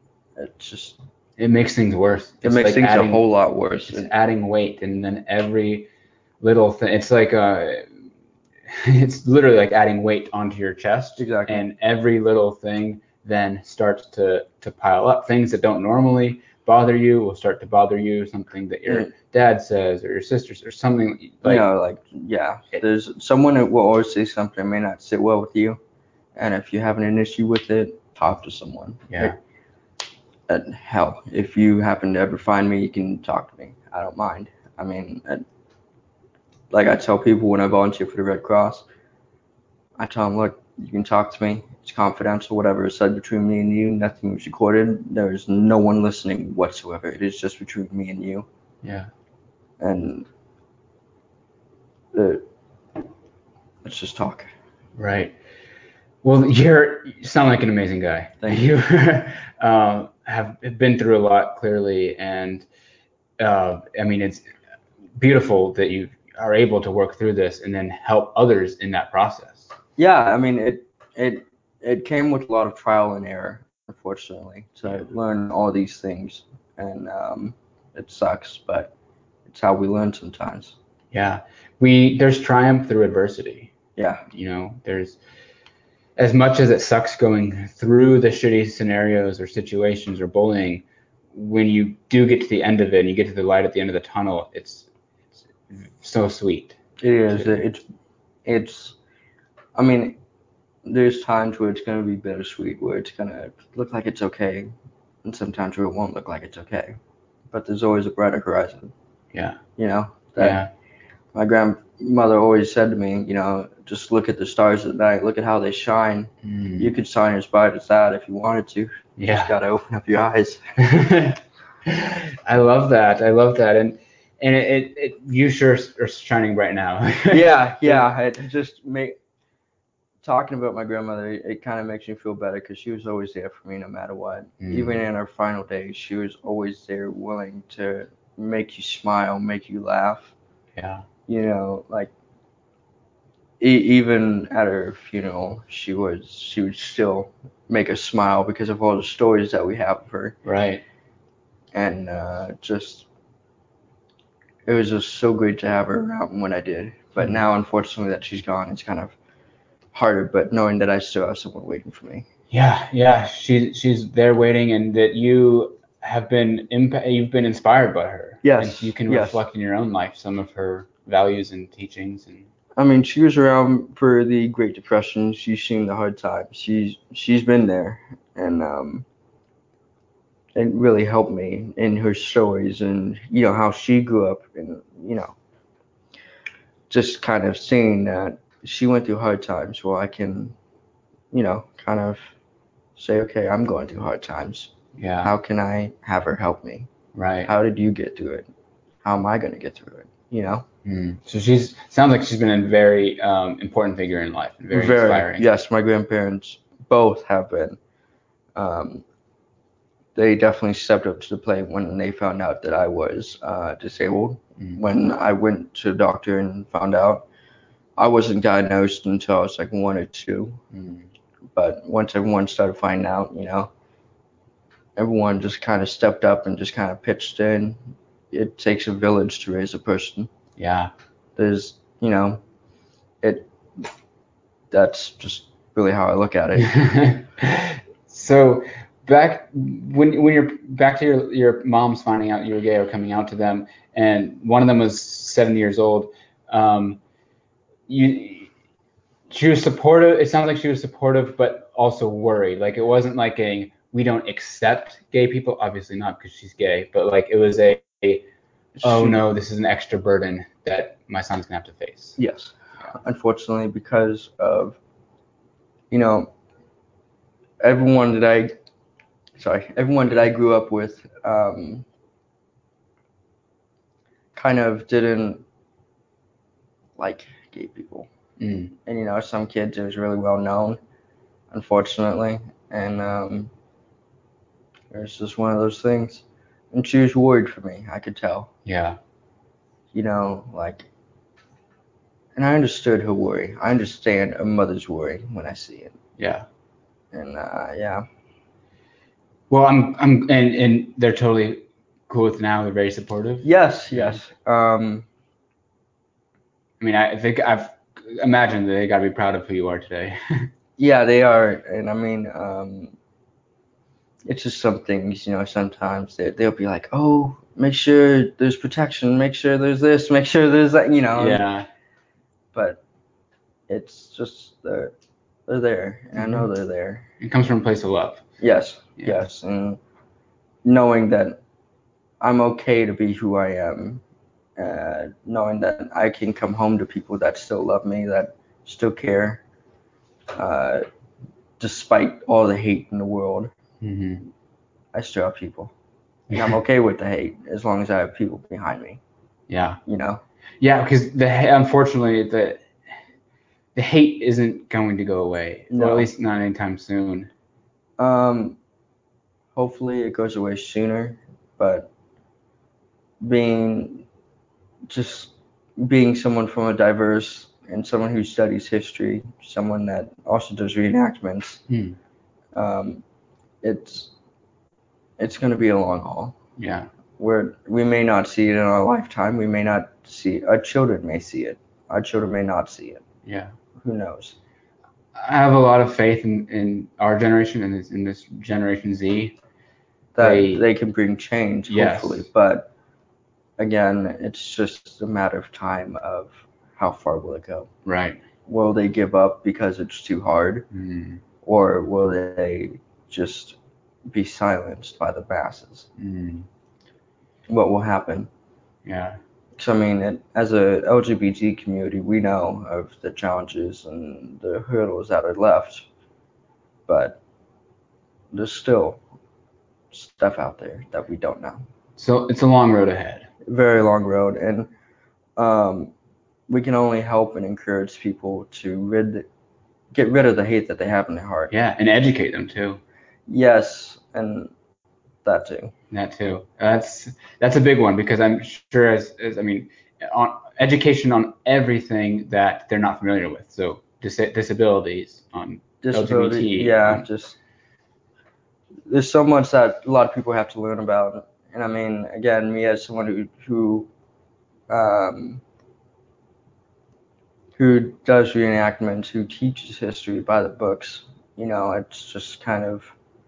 It makes things worse. It makes things a whole lot worse. It's adding weight, and then every little thing. It's like it's literally like adding weight onto your chest. Exactly. And every little thing then starts to pile up. Things that don't normally bother you will start to bother you. Something that your dad says or your sisters or something like. There's someone that will always say something that may not sit well with you, and if you're having an issue with it, talk to someone. Yeah. Hell, if you happen to ever find me, you can talk to me. I don't mind. I mean, like I tell people when I volunteer for the Red Cross, I tell them, look, you can talk to me. It's confidential. Whatever is said between me and you, nothing is recorded. There is no one listening whatsoever. It is just between me and you. Yeah. And let's just talk. Right. Well, you sound like an amazing guy. Thank you. Have been through a lot, clearly, and I mean, it's beautiful that you are able to work through this and then help others in that process. Yeah, I mean, it came with a lot of trial and error, unfortunately, to learn all these things, and it sucks, but it's how we learn sometimes. Yeah, there's triumph through adversity. Yeah. There's, as much as it sucks going through the shitty scenarios or situations or bullying, when you do get to the end of it and you get to the light at the end of the tunnel, it's so sweet. It is. It's. I mean, there's times where it's gonna be bittersweet, where it's gonna look like it's okay, and sometimes where it won't look like it's okay. But there's always a brighter horizon. Yeah. My grandmother always said to me, just look at the stars at night, look at how they shine. You could shine as bright as that if you wanted to. You just got to open up your eyes. I love that. And you sure are shining bright now. yeah. It just talking about my grandmother, it kind of makes me feel better because she was always there for me no matter what. Even in her final days, she was always there, willing to make you smile, make you laugh. Yeah. You know, like even at her funeral, she would still make us smile because of all the stories that we have of her. Right. And it was just so great to have her around when I did. But now, unfortunately, that she's gone, it's kind of harder. But knowing that I still have someone waiting for me. Yeah. She's there waiting, and that you have been you've been inspired by her. Yes. And you can reflect in your own life some of her values and teachings. And I mean, she was around for the Great Depression. She's seen the hard times. She's been there, and it really helped me in her stories and how she grew up, and just kind of seeing that she went through hard times. Well, I can kind of say, okay, I'm going through hard times. Yeah. How can I have her help me? Right. How did you get through it? How am I going to get through it? So sounds like she's been a very important figure in life, and very inspiring. Yes, my grandparents both have been. They definitely stepped up to the plate when they found out that I was disabled. When I went to the doctor and found out, I wasn't diagnosed until I was like 1 or 2. But once everyone started finding out, everyone just kind of stepped up and just kind of pitched in. It takes a village to raise a person. Yeah. There's, that's just really how I look at it. So back when you're back to your mom's finding out you were gay or coming out to them, and one of them was 70 years old, she was supportive. It sounds like she was supportive, but also worried. Like, it wasn't like we don't accept gay people, obviously not because she's gay, but like it was oh no, this is an extra burden that my son's gonna have to face. Yes. Unfortunately, because of everyone that I grew up with kind of didn't like gay people. And some kids, it was really well known, unfortunately, and it was just one of those things. And she was worried for me, I could tell. Yeah. And I understood her worry. I understand a mother's worry when I see it. Yeah. And yeah. Well, and they're totally cool with it now. They're very supportive. Yes. I mean, I think I've imagined that they got to be proud of who you are today. Yeah, they are. And I mean, it's just some things, sometimes they'll be like, oh, make sure there's protection, make sure there's this, make sure there's that, Yeah. But it's just they're there, and I know they're there. It comes from a place of love. Yes. And knowing that I'm okay to be who I am, knowing that I can come home to people that still love me, that still care, despite all the hate in the world. I still have people, and I'm okay with the hate as long as I have people behind me. Yeah. Yeah, because unfortunately the hate isn't going to go away, or at least not anytime soon. Hopefully it goes away sooner, but being someone from a diverse and someone who studies history, someone that also does reenactments, it's going to be a long haul. Yeah. Where we may not see it in our lifetime, we may not see it. Our children may see it. Our children may not see it. Yeah. Who knows? I have a lot of faith in our generation and in this Generation Z. That they can bring change, hopefully. But again, it's just a matter of time of how far will it go. Right. Will they give up because it's too hard? Or will they just be silenced by the masses? What will happen? Yeah. 'Cause, I mean, as a LGBT community, we know of the challenges and the hurdles that are left, but there's still stuff out there that we don't know. So it's a long road ahead. Very long road, and we can only help and encourage people to get rid of the hate that they have in their heart. Yeah, and educate them too. Yes, and that too. That too. That's a big one, because I'm sure as I mean, on education on everything that they're not familiar with. So disabilities, on LGBT. Yeah, just there's so much that a lot of people have to learn about. And I mean, again, me as someone who does reenactments, who teaches history by the books, it's just kind of,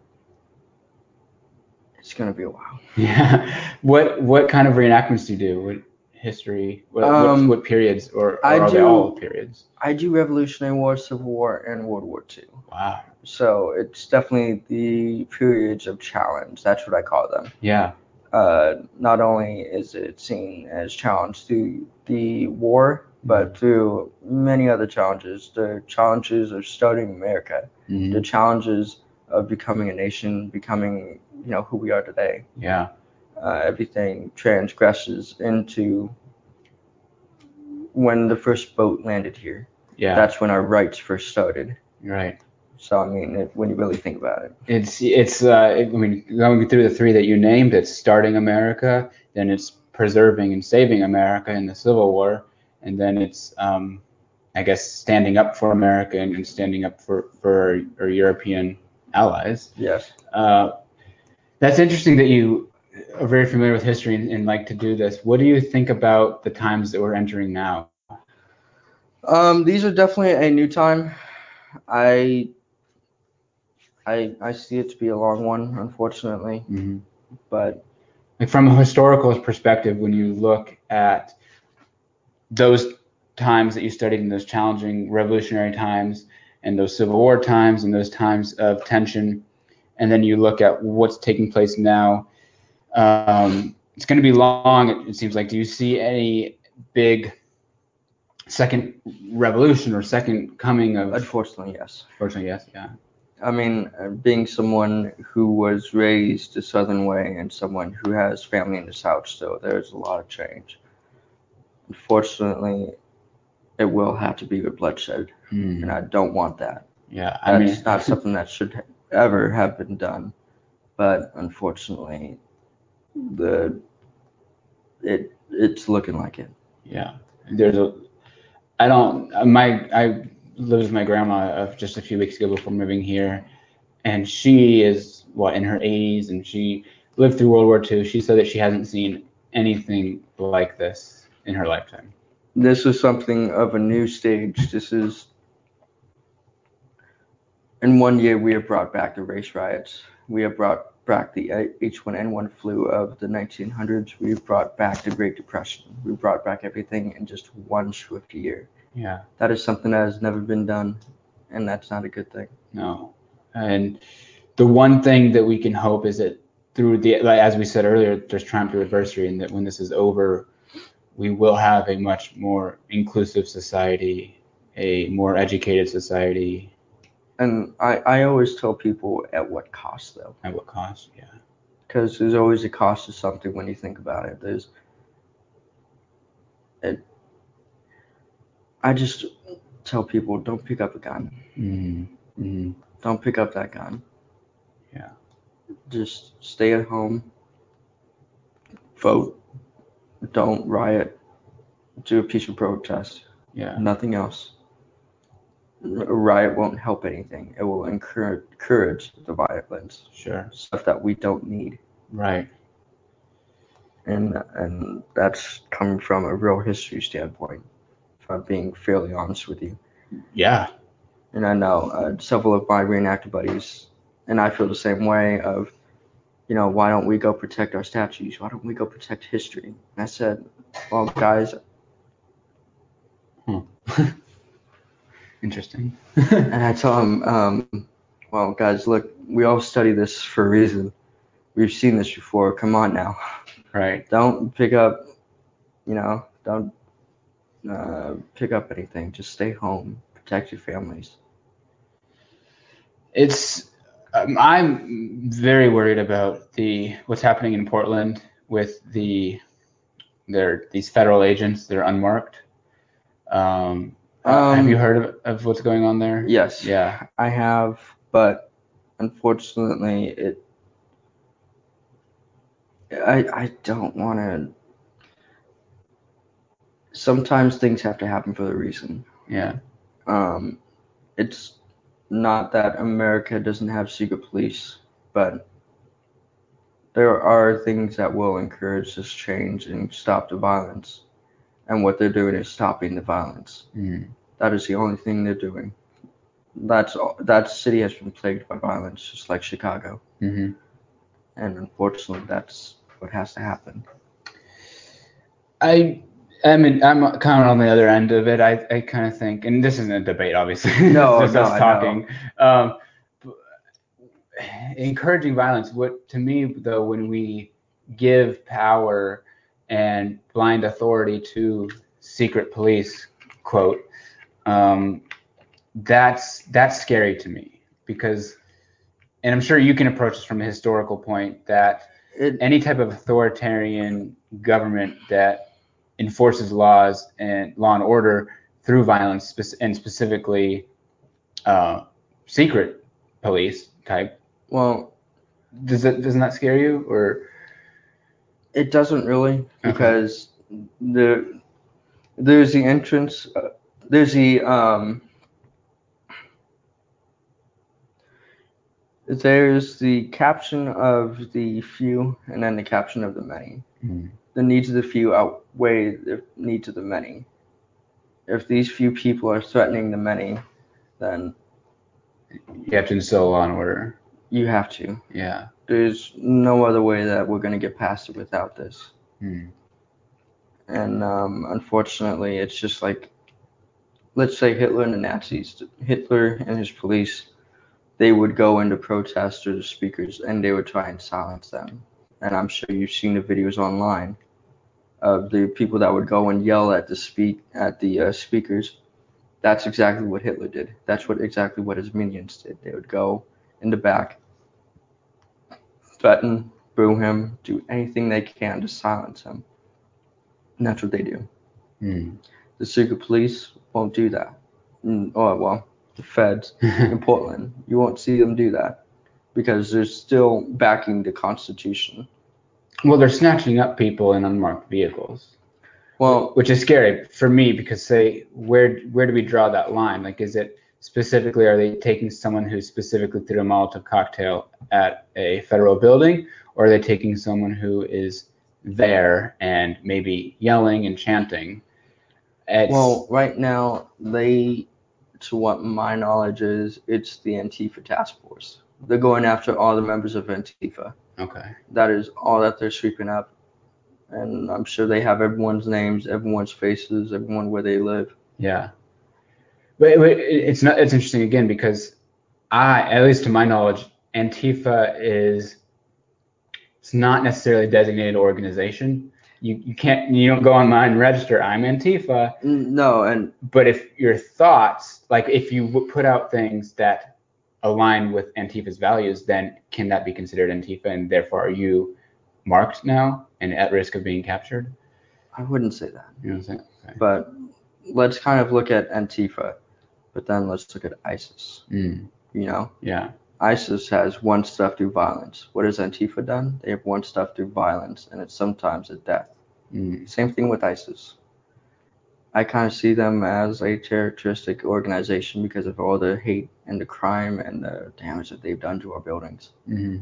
it's gonna be a while. Yeah. What kind of reenactments do you do? What history? What periods, or are they all periods? I do Revolutionary War, Civil War, and World War II. Wow. So it's definitely the periods of challenge. That's what I call them. Yeah. Not only is it seen as challenge through the war, but through many other challenges. The challenges of starting America, the challenges of becoming a nation, becoming, who we are today. Yeah. Everything transgresses into when the first boat landed here. Yeah. That's when our rights first started. Right. So I mean, when you really think about it, it's I mean, going through the three that you named, it's starting America, then it's preserving and saving America in the Civil War, and then it's I guess standing up for America and standing up for our European allies. Yes. That's interesting that you are very familiar with history and like to do this. What do you think about the times that we're entering now? These are definitely a new time. I see it to be a long one, unfortunately. But like, from a historical perspective, when you look at those times that you studied, in those challenging revolutionary times and those Civil War times and those times of tension, and then you look at what's taking place now, it's going to be long, it seems like. Do you see any big second revolution or second coming of? Unfortunately, yes. Unfortunately, yes. Yeah. I mean, being someone who was raised the Southern way and someone who has family in the South still, there's a lot of change. Unfortunately, it will have to be with bloodshed, and I don't want that. Yeah, That's not something that should ever have been done. But unfortunately, it's looking like it. Yeah, I lived with my grandma just a few weeks ago before moving here, and she is in her 80s, and she lived through World War II. She said that she hasn't seen anything like this in her lifetime. This is something of a new stage. This is, in 1 year, we have brought back the race riots. We have brought back the H1N1 flu of the 1900s. We've brought back the Great Depression. We brought back everything in just one swift year. Yeah. That is something that has never been done, and that's not a good thing. No. And the one thing that we can hope is that through as we said earlier, there's triumph through adversity, and that when this is over, we will have a much more inclusive society, a more educated society. And I always tell people, at what cost, though? At what cost? Yeah. Because there's always a cost to something when you think about it. I just tell people, don't pick up a gun. Don't pick up that gun. Yeah. Just stay at home. Vote. Don't riot. Do a peaceful protest. Yeah. Nothing else. A riot won't help anything. It will encourage the violence. Sure. Stuff that we don't need. Right. And that's coming from a real history standpoint, if I'm being fairly honest with you. Yeah. And I know several of my reenactor buddies, and I feel the same way of, why don't we go protect our statues? Why don't we go protect history? And I said, well, guys. Interesting. And I tell them, well, guys, look, we all study this for a reason. We've seen this before. Come on now. Right. Don't pick up, don't pick up anything. Just stay home. Protect your families. I'm very worried about what's happening in Portland with these federal agents. They're unmarked. Have you heard of what's going on there? Yes. Yeah. I have, but unfortunately, I don't want to. Sometimes things have to happen for a reason. Yeah. It's not that America doesn't have secret police, but there are things that will encourage this change and stop the violence. And what they're doing is stopping the violence. That is the only thing they're doing. That city has been plagued by violence, just like Chicago. And unfortunately, that's what has to happen. I'm kind of on the other end of it. I kind of think, and this isn't a debate, obviously. No, it's just us talking. Encouraging violence. To me, though, when we give power and blind authority to secret police, quote, that's scary to me because, and I'm sure you can approach this from a historical point, that any type of authoritarian government that enforces laws and law and order through violence, and specifically secret police type. Well, doesn't that scare you, or? It doesn't really, because there's the entrance, there's the caption of the few and then the caption of the many. The needs of the few outweigh the needs of the many. If these few people are threatening the many, then you have to instill law and order. You have to. Yeah. There's no other way that we're going to get past it without this. And unfortunately, it's just like, let's say Hitler and the Nazis. Hitler and his police, they would go into protest to the speakers and they would try and silence them. And I'm sure you've seen the videos online of the people that would go and yell at the speakers. That's exactly what Hitler did. That's exactly what his minions did. They would go in the back, threaten, boo him, do anything they can to silence him. And that's what they do. The secret police won't do that. The feds in Portland, you won't see them do that because they're still backing the Constitution. Well, they're snatching up people in unmarked vehicles. Well, which is scary for me because, say, where do we draw that line? Like, is it specifically, are they taking someone who specifically threw a Molotov cocktail at a federal building, or are they taking someone who is there and maybe yelling and chanting? Well, right now, to what my knowledge is, it's the Antifa task force. They're going after all the members of Antifa. Okay. That is all that they're sweeping up. And I'm sure they have everyone's names, everyone's faces, everyone where they live. Yeah. But it's interesting again because at least to my knowledge, Antifa it's not necessarily a designated organization. You don't go online and register, I'm Antifa. No, but if your thoughts, like if you put out things that align with Antifa's values, then can that be considered Antifa, and therefore are you marked now and at risk of being captured? I wouldn't say that. You know what I'm saying? Okay. But let's kind of look at Antifa, but then let's look at ISIS. Yeah. ISIS has one stuff through violence. What has Antifa done? They have one stuff through violence, and it's sometimes a death. Same thing with ISIS. I kind of see them as a terroristic organization because of all the hate and the crime and the damage that they've done to our buildings.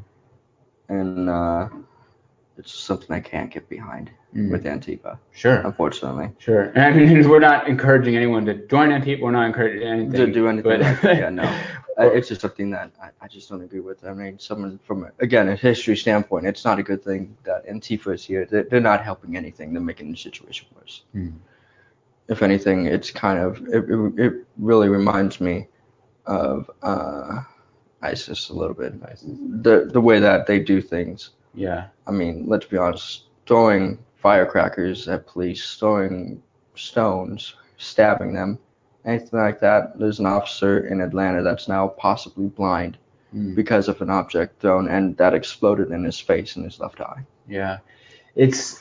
And it's something I can't get behind with Antifa. Sure. Unfortunately. Sure. And I mean, we're not encouraging anyone to join Antifa. We're not encouraging anything to do anything like that. Yeah, no. It's just something that I just don't agree with. I mean, someone from, again, a history standpoint, it's not a good thing that Antifa is here. They're not helping anything. They're making the situation worse. If anything, it's kind of, it really reminds me of ISIS a little bit. The way that they do things. Yeah. I mean, let's be honest, throwing firecrackers at police, throwing stones, stabbing them, anything like that. There's an officer in Atlanta that's now possibly blind because of an object thrown, and that exploded in his face and his left eye. Yeah, it's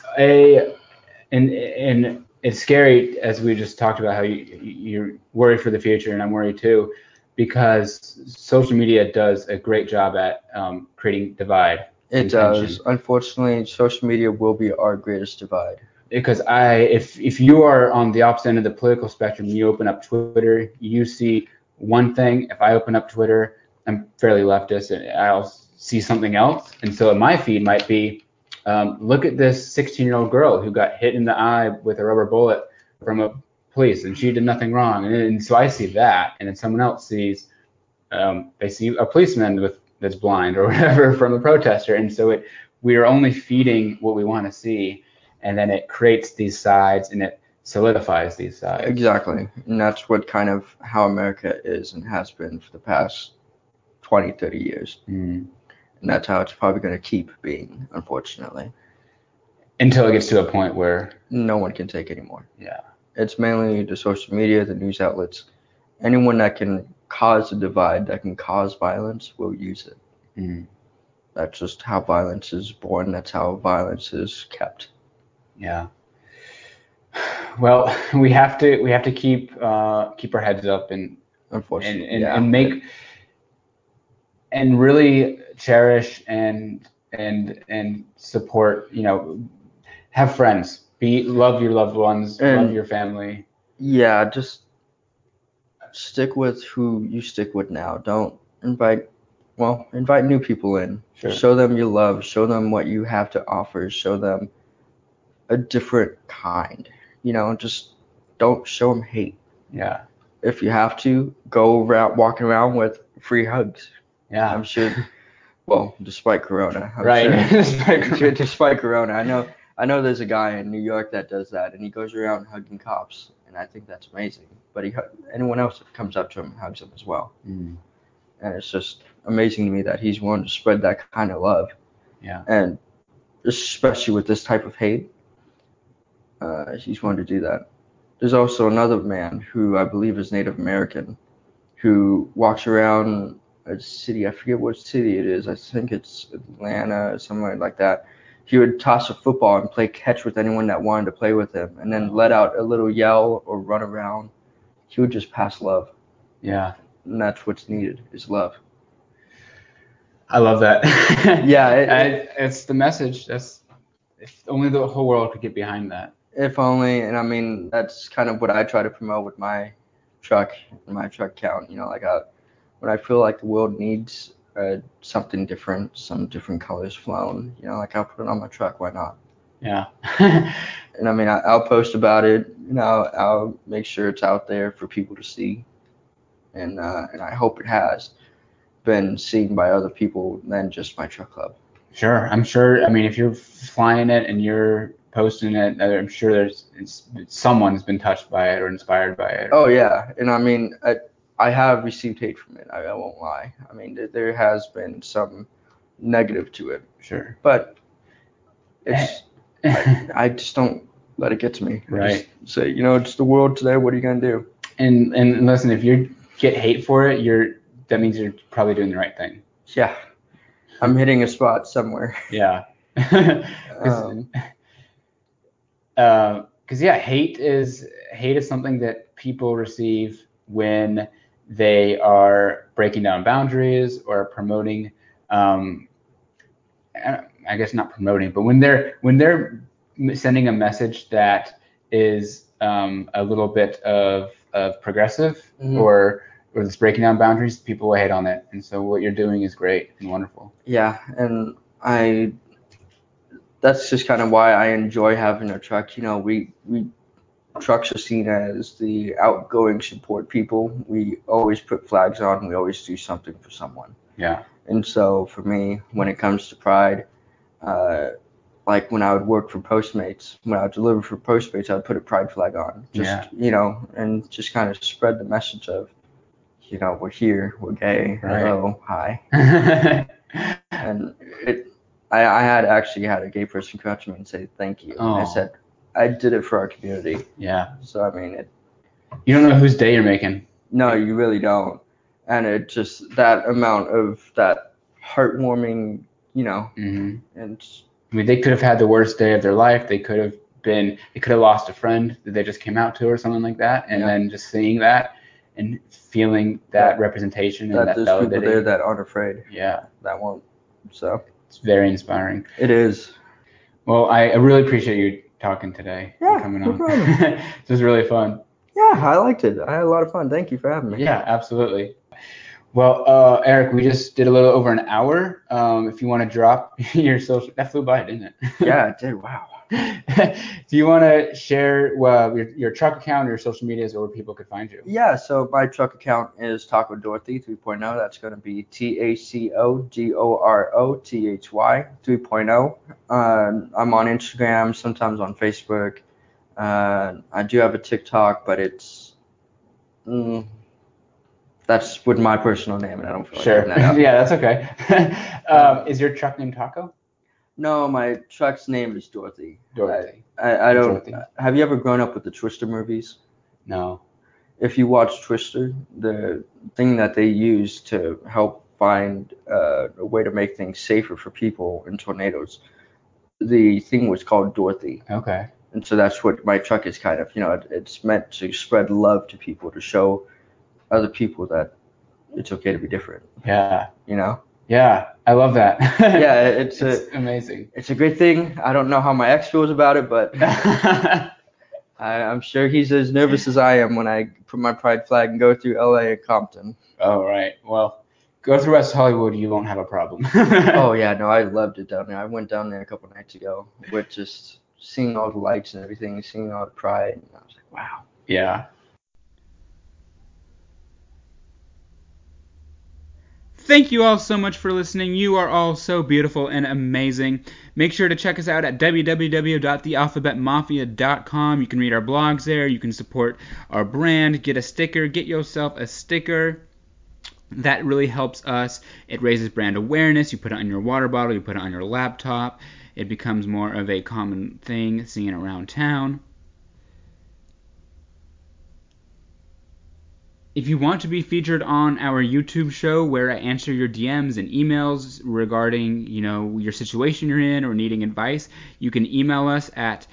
and it's scary, as we just talked about, how you're worried for the future, and I'm worried too, because social media does a great job at creating divide. It does. Unfortunately, social media will be our greatest divide. Because if you are on the opposite end of the political spectrum, you open up Twitter, you see one thing. If I open up Twitter, I'm fairly leftist, and I'll see something else. And so my feed might be, look at this 16-year-old girl who got hit in the eye with a rubber bullet from a police, and she did nothing wrong. And so I see that, and then someone else sees, they see a policeman that's blind or whatever from a protester, and so we are only feeding what we want to see. And then it creates these sides, and it solidifies these sides. Exactly. And that's what kind of how America is and has been for the past 20, 30 years. And that's how it's probably going to keep being, unfortunately. Until it gets to a point where no one can take anymore. Yeah. It's mainly the social media, the news outlets. Anyone that can cause a divide, that can cause violence, will use it. That's just how violence is born. That's how violence is kept. Yeah. Well, we have to keep our heads up and make and really cherish and support. Have friends. Love your loved ones. Love your family. Yeah, just stick with who you stick with now. Don't invite new people in. Sure. Show them your love. Show them what you have to offer. Show them a different kind. Just don't show them hate. Yeah. If you have to, go around walking around with free hugs. Yeah. I'm sure. Well, despite Corona. Right. Despite Corona, I know there's a guy in New York that does that, and he goes around hugging cops, and I think that's amazing. But anyone else that comes up to him hugs him as well. And it's just amazing to me that he's willing to spread that kind of love. Yeah. And especially with this type of hate. He's wanted to do that. There's also another man who I believe is Native American who walks around a city. I forget what city it is. I think it's Atlanta or somewhere like that. He would toss a football and play catch with anyone that wanted to play with him, and then let out a little yell or run around. He would just pass love. Yeah. And that's what's needed, is love. I love that. Yeah. It's the message. If only the whole world could get behind that. If only, and I mean, that's kind of what I try to promote with my truck count. When I feel like the world needs something different, some different colors flown, I'll put it on my truck. Why not? Yeah. And I mean, I'll post about it. I'll make sure it's out there for people to see, and I hope it has been seen by other people than just my truck club. Sure, I'm sure. I mean, if you're flying it and you're posting it, I'm sure someone's been touched by it or inspired by it. Oh yeah, and I mean, I have received hate from it. I won't lie. I mean, there has been some negative to it. Sure. But I just don't let it get to me. Right. I just say, it's the world today. What are you gonna do? And listen, if you get hate for it, that means you're probably doing the right thing. Yeah. I'm hitting a spot somewhere. Yeah. Because hate is something that people receive when they are breaking down boundaries or promoting. I guess not promoting, but when they're sending a message that is a little bit of progressive or it's breaking down boundaries, people will hate on it. And so what you're doing is great and wonderful. Yeah, and that's just kind of why I enjoy having a truck. We trucks are seen as the outgoing support people. We always put flags on. We always do something for someone. Yeah. And so for me, when it comes to Pride, like when I would work for Postmates, when I would deliver for Postmates, I would put a Pride flag on. And just kind of spread the message of, we're here, we're gay, right. Hello, hi. And I had actually had a gay person come up to me and say thank you. Oh. And I said, I did it for our community. Yeah. So, I mean, you don't know whose day you're making. No, you really don't. And it just, that amount of that heartwarming, Mm-hmm. And I mean, they could have had the worst day of their life. They could have lost a friend that they just came out to or something like that. And then just seeing that and feeling that representation and that there's validity. People there that aren't afraid. Yeah. That won't. So. It's very inspiring. It is. Well, I really appreciate you talking today. Yeah, and coming on. No problem. This was really fun. Yeah, I liked it. I had a lot of fun. Thank you for having me. Yeah, absolutely. Well, Eric, we just did a little over an hour. If you want to drop your social, that flew by, didn't it? Yeah, it did. Wow. Do you want to share your truck account or your social medias or where people could find you? Yeah, so my truck account is Taco Dorothy 3.0. That's going to be TACOGOROTHY 3.0. I'm on Instagram, sometimes on Facebook. I do have a TikTok, but it's that's with my personal name, and I don't feel like giving that up. Yeah, that's okay. Is your truck named Taco? No, my truck's name is Dorothy. Dorothy. I don't. Dorothy. Have you ever grown up with the Twister movies? No. If you watch Twister, the thing that they use to help find a way to make things safer for people in tornadoes, the thing was called Dorothy. Okay. And so that's what my truck is kind of. It's meant to spread love to people, to show other people that it's okay to be different. Yeah. Yeah, I love that. Yeah, it's amazing. It's a great thing. I don't know how my ex feels about it, but I'm sure he's as nervous as I am when I put my pride flag and go through LA and Compton. Oh, right. Well, go through West Hollywood, you won't have a problem. Oh, yeah, no, I loved it down there. I went down there a couple nights ago with just seeing all the lights and everything, seeing all the pride. And I was like, wow. Yeah. Thank you all so much for listening. You are all so beautiful and amazing. Make sure to check us out at www.thealphabetmafia.com. You can read our blogs there. You can support our brand. Get a sticker. Get yourself a sticker. That really helps us. It raises brand awareness. You put it on your water bottle. You put it on your laptop. It becomes more of a common thing seen around town. If you want to be featured on our YouTube show where I answer your DMs and emails regarding, your situation you're in or needing advice, you can email us at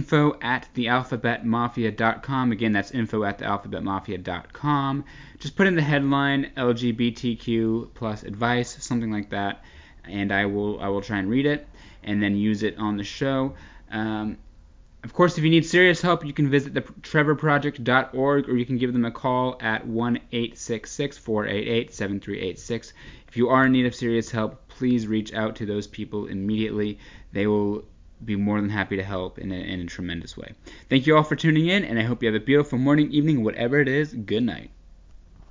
info@thealphabetmafia.com. Again, that's info@thealphabetmafia.com. Just put in the headline LGBTQ plus advice, something like that, and I will try and read it and then use it on the show. Of course, if you need serious help, you can visit thetrevorproject.org or you can give them a call at 1-866-488-7386. If you are in need of serious help, please reach out to those people immediately. They will be more than happy to help in a tremendous way. Thank you all for tuning in, and I hope you have a beautiful morning, evening, whatever it is. Good night.